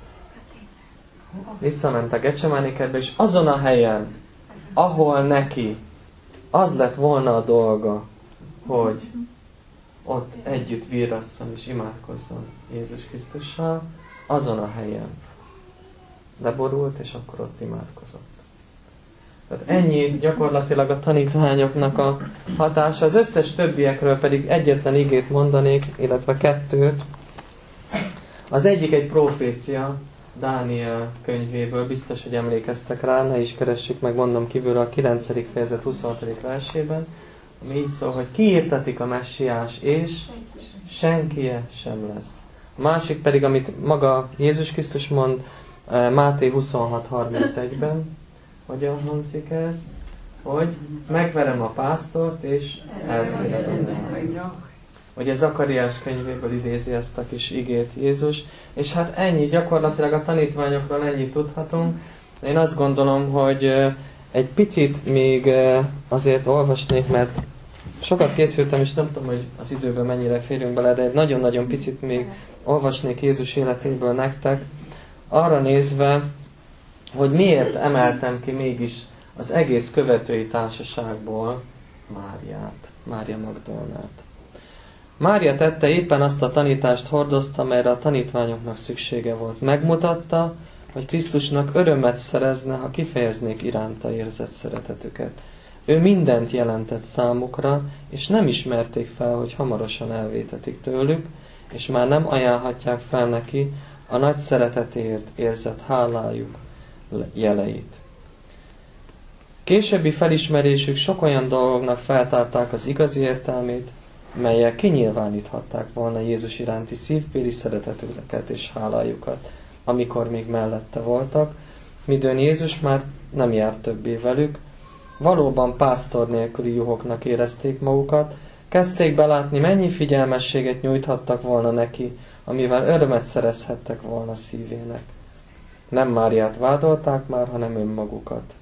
Visszament a Getsemáné kertbe, és azon a helyen, ahol neki az lett volna a dolga, hogy ott együtt virrasszon és imádkozzon Jézus Krisztussal, azon a helyen leborult, és akkor ott imádkozott. Tehát ennyi gyakorlatilag a tanítványoknak a hatása. Az összes többiekről pedig egyetlen igét mondanék, illetve kettőt. Az egyik egy profécia, Dániel könyvéből, biztos, hogy emlékeztek rá, ne is keressük meg, mondom kívülről a kilencedik fejezet huszonhatodik versében, ami így szól, hogy kiírtatik a messiás, és senkie sem lesz. A másik pedig, amit maga Jézus Krisztus mond, Máté huszonhat harmincegyben, hogyan hangzik ez? Hogy megverem a pásztort, és elszélem. Ugye Zakariás könyvéből idézi ezt a kis igét Jézus, és hát ennyi, gyakorlatilag a tanítványokról ennyit tudhatunk. Én azt gondolom, hogy egy picit még azért olvasnék, mert sokat készültem, és nem tudom, hogy az időben mennyire férünk bele, de egy nagyon-nagyon picit még olvasnék Jézus életéből nektek, arra nézve, hogy miért emeltem ki mégis az egész követői társaságból Máriát, Mária Magdolnát. Mária tette éppen azt a tanítást hordozta, amelyre a tanítványoknak szüksége volt. Megmutatta, hogy Krisztusnak örömet szerezne, ha kifejeznék iránta érzett szeretetüket. Ő mindent jelentett számukra, és nem ismerték fel, hogy hamarosan elvétetik tőlük, és már nem ajánlhatják fel neki a nagy szeretetért érzett hálájuk jeleit. Későbbi felismerésük sok olyan dolgoknak feltárták az igazi értelmét, melyek kinyilváníthatták volna Jézus iránti szívbéli szeretetüket és hálájukat, amikor még mellette voltak, midőn Jézus már nem járt többé velük, valóban pásztor nélküli juhoknak érezték magukat, kezdték belátni, mennyi figyelmességet nyújthattak volna neki, amivel örömet szerezhettek volna szívének. Nem Máriát vádolták már, hanem önmagukat.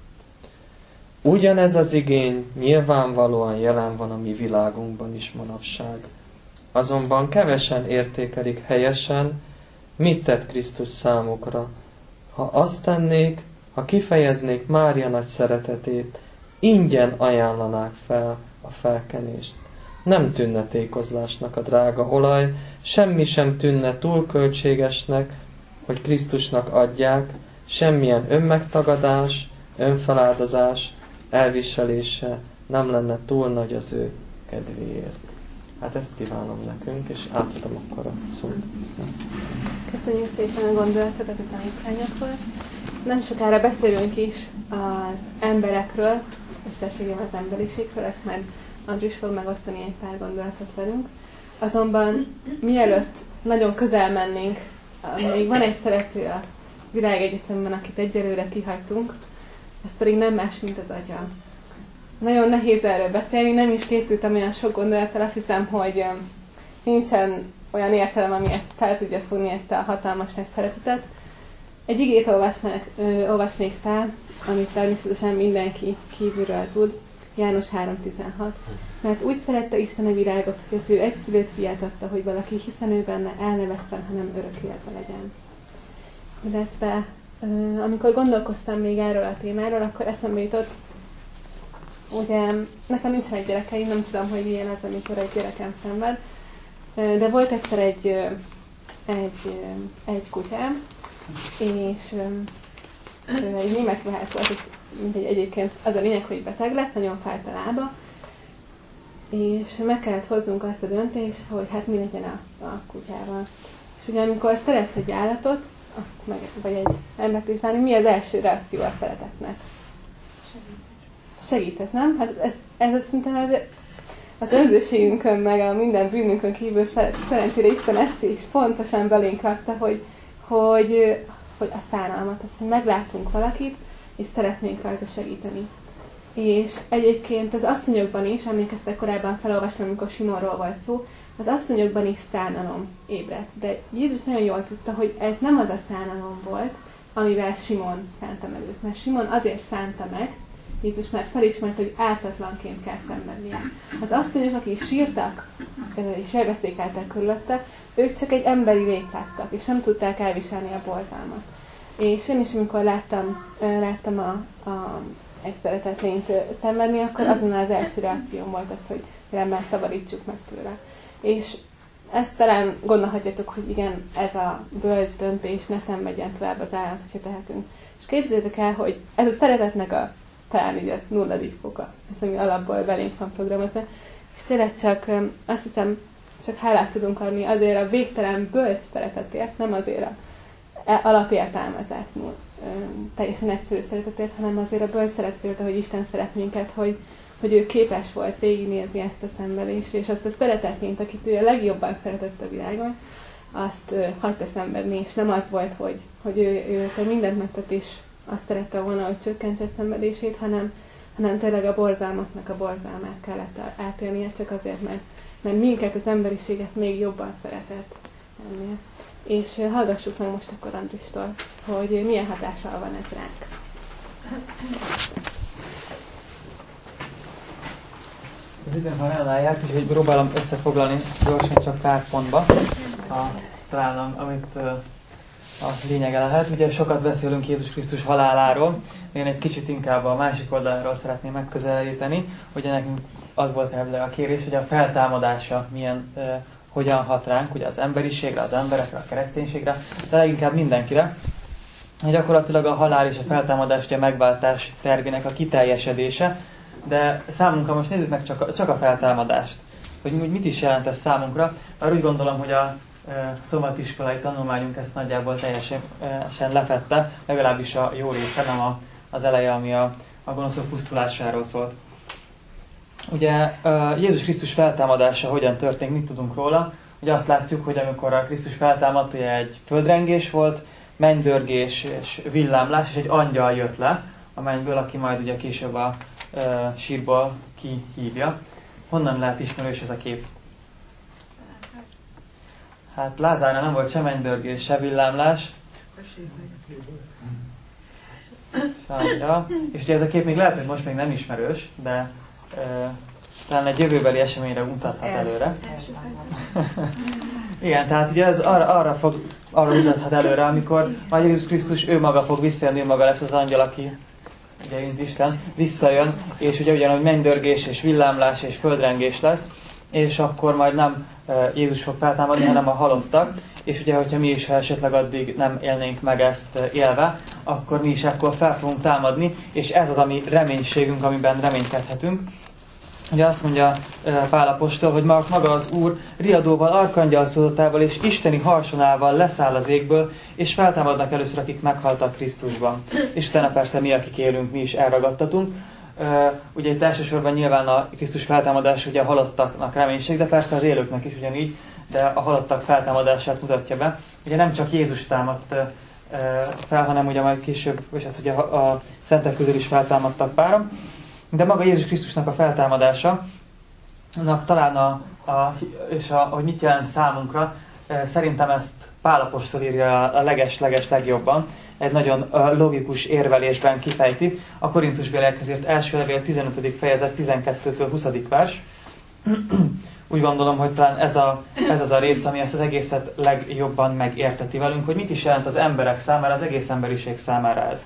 Ugyanez az igény nyilvánvalóan jelen van a mi világunkban is manapság. Azonban kevesen értékelik helyesen, mit tett Krisztus számukra. Ha azt tennék, ha kifejeznék Mária nagy szeretetét, ingyen ajánlanák fel a felkenést. Nem tűnne tékozlásnak a drága olaj, semmi sem tűnne túl költségesnek, hogy Krisztusnak adják, semmilyen önmegtagadás, önfeláldozás, elviselése nem lenne túl nagy az ő kedvéért. Hát ezt kívánom nekünk, és átadom akkor a szót vissza. Köszönjük szépen a gondolatokat a tanítványokról. Nem sokára beszélünk is az emberekről, összességében az emberiségről, ezt majd Andris fog megosztani egy pár gondolatot velünk. Azonban mielőtt nagyon közel mennénk, még van egy szereplő a világegyetemben, akit egyelőre kihagytunk, ez pedig nem más, mint az Atya. Nagyon nehéz erről beszélni, nem is készültem olyan sok gondolattal, azt hiszem, hogy nincsen olyan értelem, ami ezt fel tudja fogni, ezt a hatalmas nagy szeretetet. Egy igét olvasnék, olvasnék fel, amit természetesen mindenki kívülről tud, János három tizenhat. Mert úgy szerette Isten a világot, hogy az ő egyszülött fiát adta, hogy valaki hiszen ő benne el ne vesszen, hanem örök élete legyen. Illetve amikor gondolkoztam még erről a témáról, akkor eszembe jutott, ugye nekem nincsenek gyerekeim, nem tudom, hogy milyen az, amikor egy gyerekem szenved, de volt egyszer egy, egy, egy kutyám, és egy német ruhás volt, mint egy egyébként az a lényeg, hogy beteg lett, nagyon fájt a lába, és meg kellett hoznunk azt a döntést, hogy hát mi legyen a, a kutyával. És ugye amikor szeretsz egy állatot, meg, vagy egy embert is bánni, mi az első reakció a szeretetnek? Segítesz, nem? Hát ez, ez azt szerintem ez, az önzőségünkön, meg a minden bűnünkön kívül szerencsére Isten ezt is pontosan belénk rakta, hogy, hogy hogy a szánalmat, azt, hogy meglátunk valakit, és szeretnénk rajta segíteni. És egyébként az asszonyokban is, emlékeztek, korábban felolvastam, amikor Simonról volt szó, az asszonyokban is szánalom ébredt. De Jézus nagyon jól tudta, hogy ez nem az a szánalom volt, amivel Simon szánta meg őt. Mert Simon azért szánta meg, Jézus már felismert, hogy ártatlanként kell szenvednie. Az asszonyok, akik sírtak és elveszékeltek körülötte, ők csak egy emberi lényt láttak, és nem tudták elviselni a borzalmat. És én is, amikor láttam, láttam a, a, egy szeretett lényt szenvedni, akkor azonnal az első reakcióm volt az, hogy rendben, szabadítsuk meg tőle. És ezt talán gondolhatjátok, hogy igen, ez a bölcs döntés, ne szenvedjen tovább az állat, hogyha tehetünk. És képzeljétek el, hogy ez a szeretetnek a talán így a nulladik foka, ez ami alapból belénk van programozva. És tényleg csak azt hiszem, csak hálát tudunk adni azért a végtelen bölcs szeretetért, nem azért a alapértelmezett, teljesen egyszerű szeretetért, hanem azért a bölcs szeretetért, ahogy Isten szeret minket, hogy, hogy ő képes volt végignézni ezt a szenvedést, és azt a szeretetként, akit ő a legjobban szeretett a világon, azt hagyta szenvedni, és nem az volt, hogy, hogy ő, ő mindent megtett, és azt szerette volna, hogy csökkentse a szenvedését, hanem, hanem tényleg a borzalmaknak a borzalmát kellett átélnie, csak azért, mert, mert minket, az emberiséget még jobban szeretett ennél. És hallgassuk meg most akkor Andristól, hogy milyen hatással van ez ránk. Az időn, ha elálljárt, és így próbálom összefoglalni gyorsan csak pár pontba, a, talán amit a lényege lehet. Ugye sokat beszélünk Jézus Krisztus haláláról, én egy kicsit inkább a másik oldalról szeretném megközelíteni, hogy nekünk az volt elvileg a kérés, hogy a feltámadása milyen, eh, hogyan hat ránk, ugye az emberiségre, az emberekre, a kereszténységre, de leginkább mindenkire. Gyakorlatilag a halál és a feltámadás ugye a megváltás tervének a kiteljesedése, de számunkra most nézzük meg csak a, csak a feltámadást, hogy mit is jelent ez számunkra, mert úgy gondolom, hogy a szombatiskolai tanulmányunk ezt nagyjából teljesen lefette, legalábbis a jó része, nem az eleje, ami a, a gonoszok pusztulásáról szólt. Ugye Jézus Krisztus feltámadása hogyan történt, mit tudunk róla? Ugye azt látjuk, hogy amikor a Krisztus feltámadt, ugye egy földrengés volt, mennydörgés és villámlás, és egy angyal jött le a mennyből, aki majd ugye később a e, sírból kihívja. Honnan lehet ismerős ez a kép? Hát Lázárnál nem volt se mennydörgés, se villámlás. Ja. És ugye ez a kép még lehet, hogy most még nem ismerős, de e, talán egy jövőbeli eseményre mutathat előre. Igen, tehát ugye ez arra, arra, fog, arra mutathat előre, amikor majd Jézus Krisztus ő maga fog visszajönni, ő maga lesz az angyal, aki ugye mint Isten, visszajön, és ugye ugyanúgy mennydörgés és villámlás és földrengés lesz, és akkor majd nem Jézus fog feltámadni, hanem a halottak, és ugye, hogyha mi is ha esetleg addig nem élnénk meg ezt élve, akkor mi is akkor fel fogunk támadni, és ez az a mi reménységünk, amiben reménykedhetünk. Ugye azt mondja Pál apostol, hogy maga az Úr riadóval, arkangyalszózatával és isteni harsonával leszáll az égből, és feltámadnak először, akik meghaltak Krisztusban. És utána persze mi, akik élünk, mi is elragadtatunk. Ugye itt elsősorban nyilván a Krisztus feltámadás ugye a halottaknak reménység, de persze az élőknek is ugyanígy, de a halottak feltámadását mutatja be. Ugye nem csak Jézus támadt fel, hanem ugye majd később, vagy hát ugye a szentek közül is feltámadtak páran. De maga Jézus Krisztusnak a feltámadása, annak talán a, a, és a, hogy mit jelent számunkra, szerintem ezt Pál apostol írja a leges-leges legjobban, egy nagyon logikus érvelésben kifejti. A Korintusbeliekhez írt első levél tizenötödik fejezet tizenkettőtől huszadik vers. Úgy gondolom, hogy talán ez, a, ez az a rész, ami ezt az egészet legjobban megérteti velünk, hogy mit is jelent az emberek számára, az egész emberiség számára ez.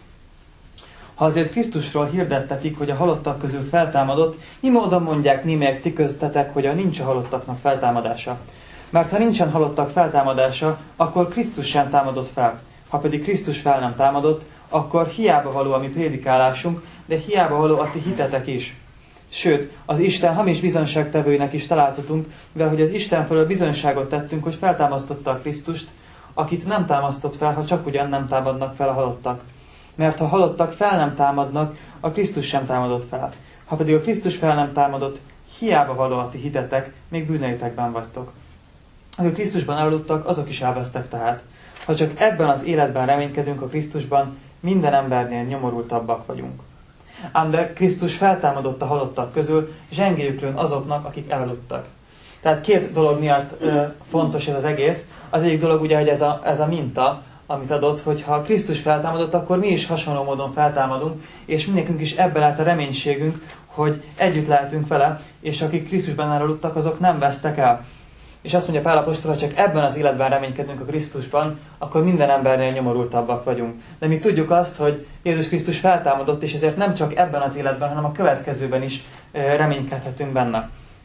Ha azért Krisztusról hirdettetik, hogy a halottak közül feltámadott, mi módon mondják némelyek ti köztetek, hogy a nincs a halottaknak feltámadása? Mert ha nincsen halottak feltámadása, akkor Krisztus sem támadott fel. Ha pedig Krisztus fel nem támadott, akkor hiába való a mi prédikálásunk, de hiába való a ti hitetek is. Sőt, az Isten hamis bizonyságtevőinek is találtatunk, mivel hogy az Isten felől bizonyságot tettünk, hogy feltámasztotta a Krisztust, akit nem támasztott fel, ha csak ugyan nem támadnak fel a halottak. Mert ha halottak fel nem támadnak, a Krisztus sem támadott fel. Ha pedig a Krisztus fel nem támadott, hiába való a ti hitetek, még bűneitekben vagytok. Akik Krisztusban elaludtak, azok is elvesztek tehát. Ha csak ebben az életben reménykedünk a Krisztusban, minden embernél nyomorultabbak vagyunk. Ám de Krisztus feltámadott a halottak közül, zsengélyük lőn azoknak, akik elaludtak. Tehát két dolog miatt ö, fontos ez az egész. Az egyik dolog ugye, hogy ez a, ez a minta, amit adott, hogy ha Krisztus feltámadott, akkor mi is hasonló módon feltámadunk, és mindenkünk is ebben állt a reménységünk, hogy együtt lehetünk vele, és akik Krisztusban elaludtak, azok nem vesztek el. És azt mondja Pál apostol, ha csak ebben az életben reménykedünk a Krisztusban, akkor minden embernél nyomorultabbak vagyunk. De mi tudjuk azt, hogy Jézus Krisztus feltámadott, és ezért nem csak ebben az életben, hanem a következőben is reménykedhetünk benne.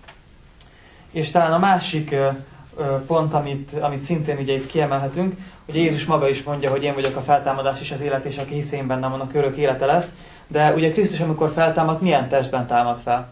És talán a másik pont, amit, amit szintén ugye itt kiemelhetünk, hogy Jézus maga is mondja, hogy én vagyok a feltámadás és az élet, és aki hisz én bennem, annak örök élete lesz. De ugye Krisztus, amikor feltámad, milyen testben támad fel?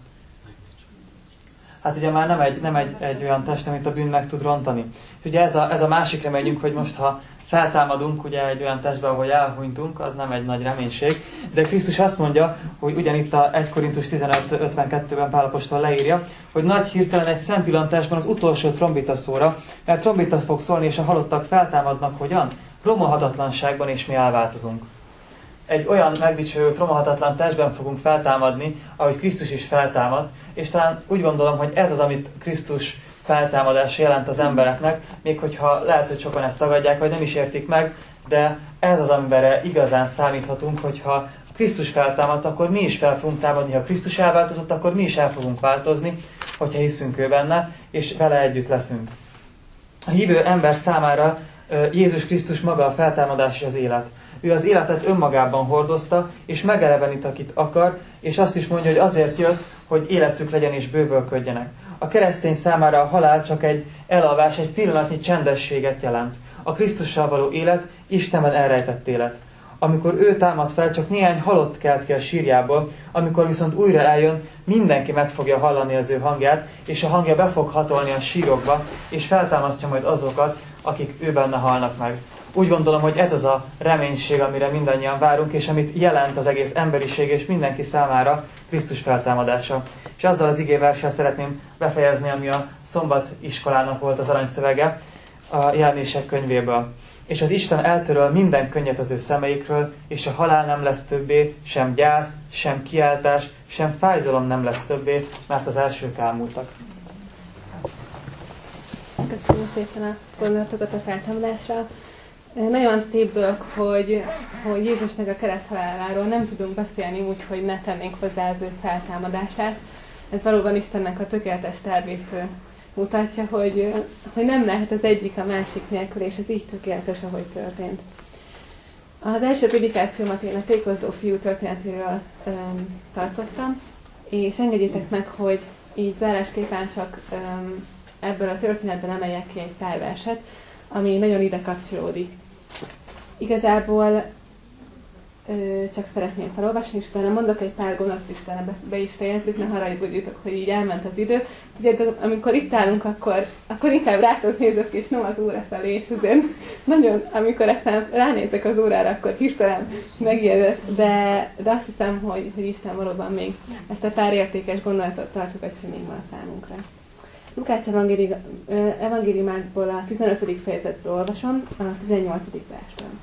Hát ugye már nem egy, nem egy, egy olyan test, amit a bűn meg tud rontani. És ugye ez a, ez a másik reményünk, hogy most ha feltámadunk ugye egy olyan testben, ahol elhunytunk, az nem egy nagy reménység. De Krisztus azt mondja, hogy ugyanitt a egy Korintus tizenöt ötvenkettőben Pál apostol leírja, hogy nagy hirtelen egy szempillantásban az utolsó trombita szóra, mert trombita fog szólni, és a halottak feltámadnak, hogyan? Romolhatatlanságban, és mi elváltozunk. Egy olyan megdicsőült, romolhatatlan testben fogunk feltámadni, ahogy Krisztus is feltámad, és talán úgy gondolom, hogy ez az, amit Krisztus feltámadása jelent az embereknek, még hogyha lehet, hogy sokan ezt tagadják, vagy nem is értik meg, de ez az, amire igazán számíthatunk, hogyha Krisztus feltámadt, akkor mi is fel fogunk támadni, ha Krisztus elváltozott, akkor mi is el fogunk változni, hogyha hiszünk ő benne, és vele együtt leszünk. A hívő ember számára Jézus Krisztus maga a feltámadás és az élet. Ő az életet önmagában hordozta, és megelevenít, akit akar, és azt is mondja, hogy azért jött, hogy életük legyen és bővölködjenek. A keresztény számára a halál csak egy elalvás, egy pillanatnyi csendességet jelent. A Krisztussal való élet Istenben elrejtett élet. Amikor ő támad fel, csak néhány halott kelt ki a sírjából, amikor viszont újra eljön, mindenki meg fogja hallani az ő hangját, és a hangja be fog hatolni a sírokba, és feltámasztja majd azokat, akik ő benne halnak meg. Úgy gondolom, hogy ez az a reménység, amire mindannyian várunk, és amit jelent az egész emberiség és mindenki számára Krisztus feltámadása. És azzal az igéverssel szeretném befejezni, ami a szombatiskolának volt az aranyszövege a Jelenések könyvéből. És az Isten eltöröl minden könnyet az ő szemeikről, és a halál nem lesz többé, sem gyász, sem kiáltás, sem fájdalom nem lesz többé, mert az elsők elmúltak. Köszönöm szépen a gondolatokat a feltámadásra. Nagyon szép dolog, hogy, hogy Jézusnak a kereszthaláláról nem tudunk beszélni úgy, hogy ne tennénk hozzá az ő feltámadását. Ez valóban Istennek a tökéletes tervét mutatja, hogy, hogy nem lehet az egyik a másik nélkül, és ez így tökéletes, ahogy történt. Az első prédikációmat én a tékozló fiú történetéről um, tartottam, és engedjétek meg, hogy így zárásképpen csak um, ebből a történetben emeljek ki egy pár verset, ami nagyon ide kapcsolódik. Igazából ö, csak szeretném felolvasni, és utána mondok egy pár gondolatot, és utána be, be is fejezzük, ne haragudjatok, hogy így elment az idő. Tudjátok, amikor itt állunk, akkor, akkor inkább rátok nézek, és nem az óra felé, és azért nagyon, amikor aztán ránézek az órára, akkor hirtelen megijedett, de, de azt hiszem, hogy, hogy Isten valóban még ezt a pár értékes gondolatot tartogatja még ma a számunkra. Lukács evangéliumából a tizenötödik fejezetből olvasom, a tizennyolcadik versben.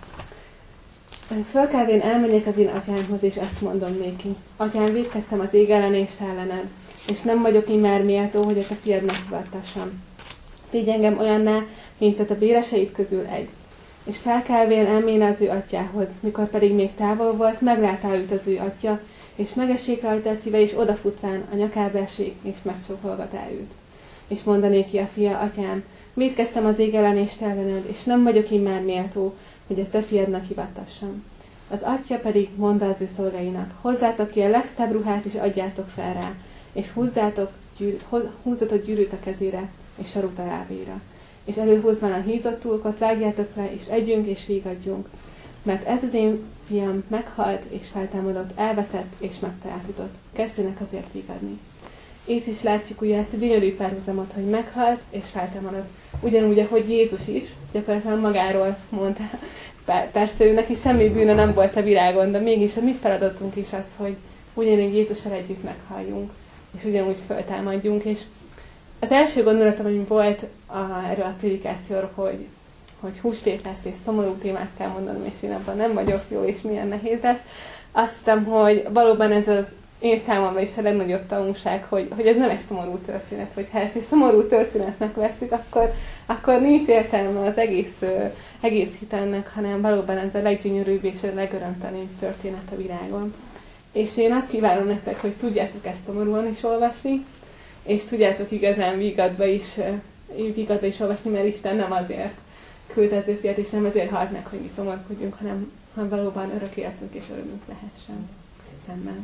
Fölkelvén elmegyek az én atyámhoz, és ezt mondom néki. Atyám, vétkeztem az ég ellen és ellened, és nem vagyok immár méltó, hogy a te fiadnak hivattassam. Tégy engem olyanná, mint a te béreseid közül egy. És felkelvén elméne az ő atyához, mikor pedig még távol volt, meglátá őt az ő atya, és megessék rajta a szíve, és odafutván a nyakába esik, és megcsókolgatá őt. És mondané ki a fia, atyám, vétkeztem az ég ellen és te ellened, és nem vagyok immár méltó, hogy a te fiadnak hivattassam. Az atya pedig mondta az ő szolgáinak, hozzátok ki a legszebb ruhát, és adjátok fel rá, és húzzátok, gyűr, húzzatok gyűrűt a kezére, és sarut a lábéra. És előhúzván a hízott túlkot vágjátok le, és együnk, és vígadjunk. Mert ez az én fiam meghalt, és feltámadott, elveszett, és megtaláltatott. Kezdjenek azért vígadni. Itt is látjuk ugye ezt a gyönyörű párhuzamot, hogy meghalt és feltámadott. Ugyanúgy, ahogy Jézus is, gyakorlatilag magáról mondta, persze ő neki semmi bűne nem volt a világon, de mégis a mi feladatunk is az, hogy ugyanúgy Jézussal együtt meghalljunk, és ugyanúgy feltámadjunk. És az első gondolatom, ami volt a, erről a prédikációról, hogy, hogy húsvét lesz és szomorú témát kell mondanom, és én abban nem vagyok jó, és milyen nehéz lesz. Azt hiszem, hogy valóban ez az én számomra is a legnagyobb tanulság, hogy, hogy ez nem egy szomorú történet, vagy ha ezt egy szomorú történetnek veszük, akkor, akkor nincs értelme az egész, egész hitelnek, hanem valóban ez a leggyönyörűbb és a legörömtelibb történet a világon. És én azt kívánom nektek, hogy tudjátok ezt szomorúan is olvasni, és tudjátok igazán vigadva is, vigadva is olvasni, mert Isten nem azért küldte az fiát, és nem azért halt meg, hogy mi szomorkodjunk, hanem, hanem valóban örök életünk és örömünk lehessen. Amen.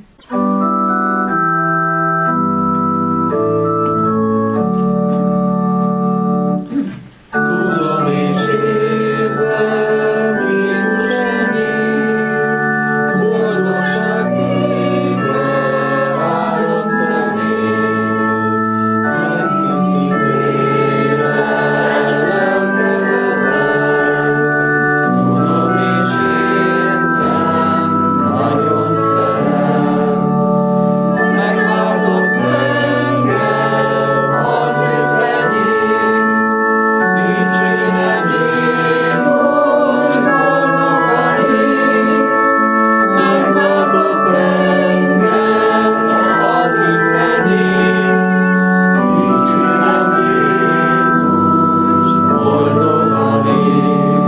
Tudom és érzem, Jézus enyém, boldogság végre állott felém, megtisztít vérrel lelkeveszem, tudom és érzem, nagyon szeret, megváltott engem az ő kegyén, dicsérem Jézus, boldogan én, megváltott engem az ő kegyén, dicsérem Jézus, boldogan én.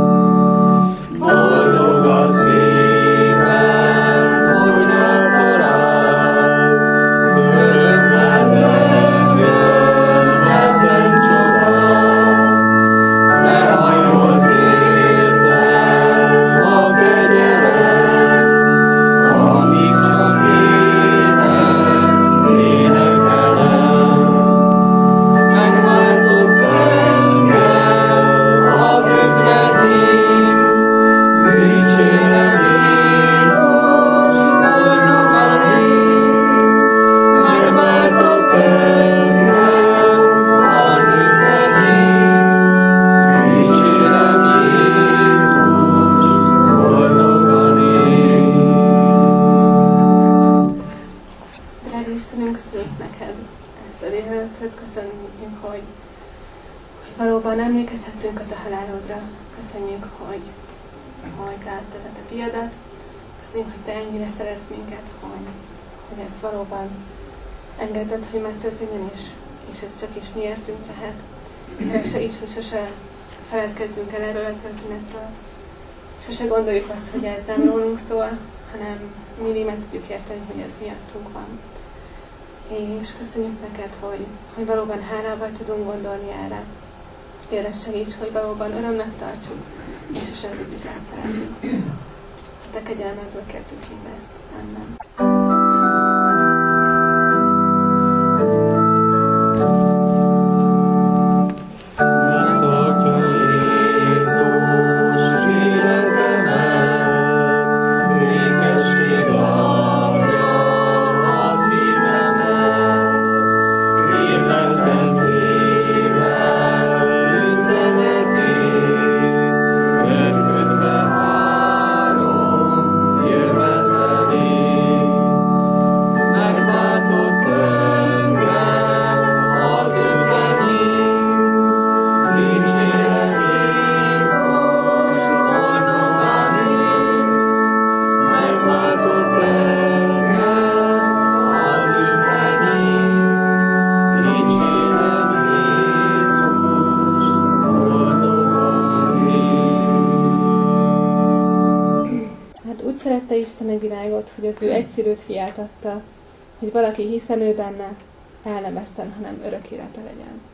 Boldog a szívem, hogy eltalál, öröm lesz engem ezen csodál, lehajolt értem a kegyelem, amíg csak élek, énekelem. Megváltott engem az ő kegyén, dicsérem Jézus, boldogan én. Megváltott engem az ő kegyén, dicsérem Jézus, boldogan én. Drága Istenünk, köszönjük neked ezt a délelőttöt, köszönjük, hogy, hogy valóban emlékezhettünk a te halálodra. Köszönjük, hogy, hogy láttad a te fiadat. Köszönjük, hogy te ennyire szeretsz minket, hogy, hogy ezt valóban engedted, hogy megtörténjen, és, és ez csak is miértünk lehet. Kérlek, segíts, hogy sose feledkezzünk el erről a történetről. Sose gondoljuk azt, hogy ez nem rólunk szól, hanem mindig meg tudjuk érteni, hogy ez miattunk van. És köszönjük neked, hogy, hogy valóban hálával tudunk gondolni erre. Kérlek, segíts, hogy valóban örömnek tartsuk, és sose tudjuk elfelejteni. A te kegyelmedből kértük mindezt. Amen. Megtartja Jézus életemet, békesség adja a szívemet, hirdetem hívem üzenetét, örködve várom jövetelét. Megváltott engem az ő kegyén, dicsérem Jézus, boldogan én. Megváltott engem az ő kegyén, dicsérem Jézus, boldogan én. Hát úgy szerette Isten a világot, hogy az ő egyszülött fiát adta, hogy valaki hiszen ő benne, el nem veszten, hanem örök élete legyen.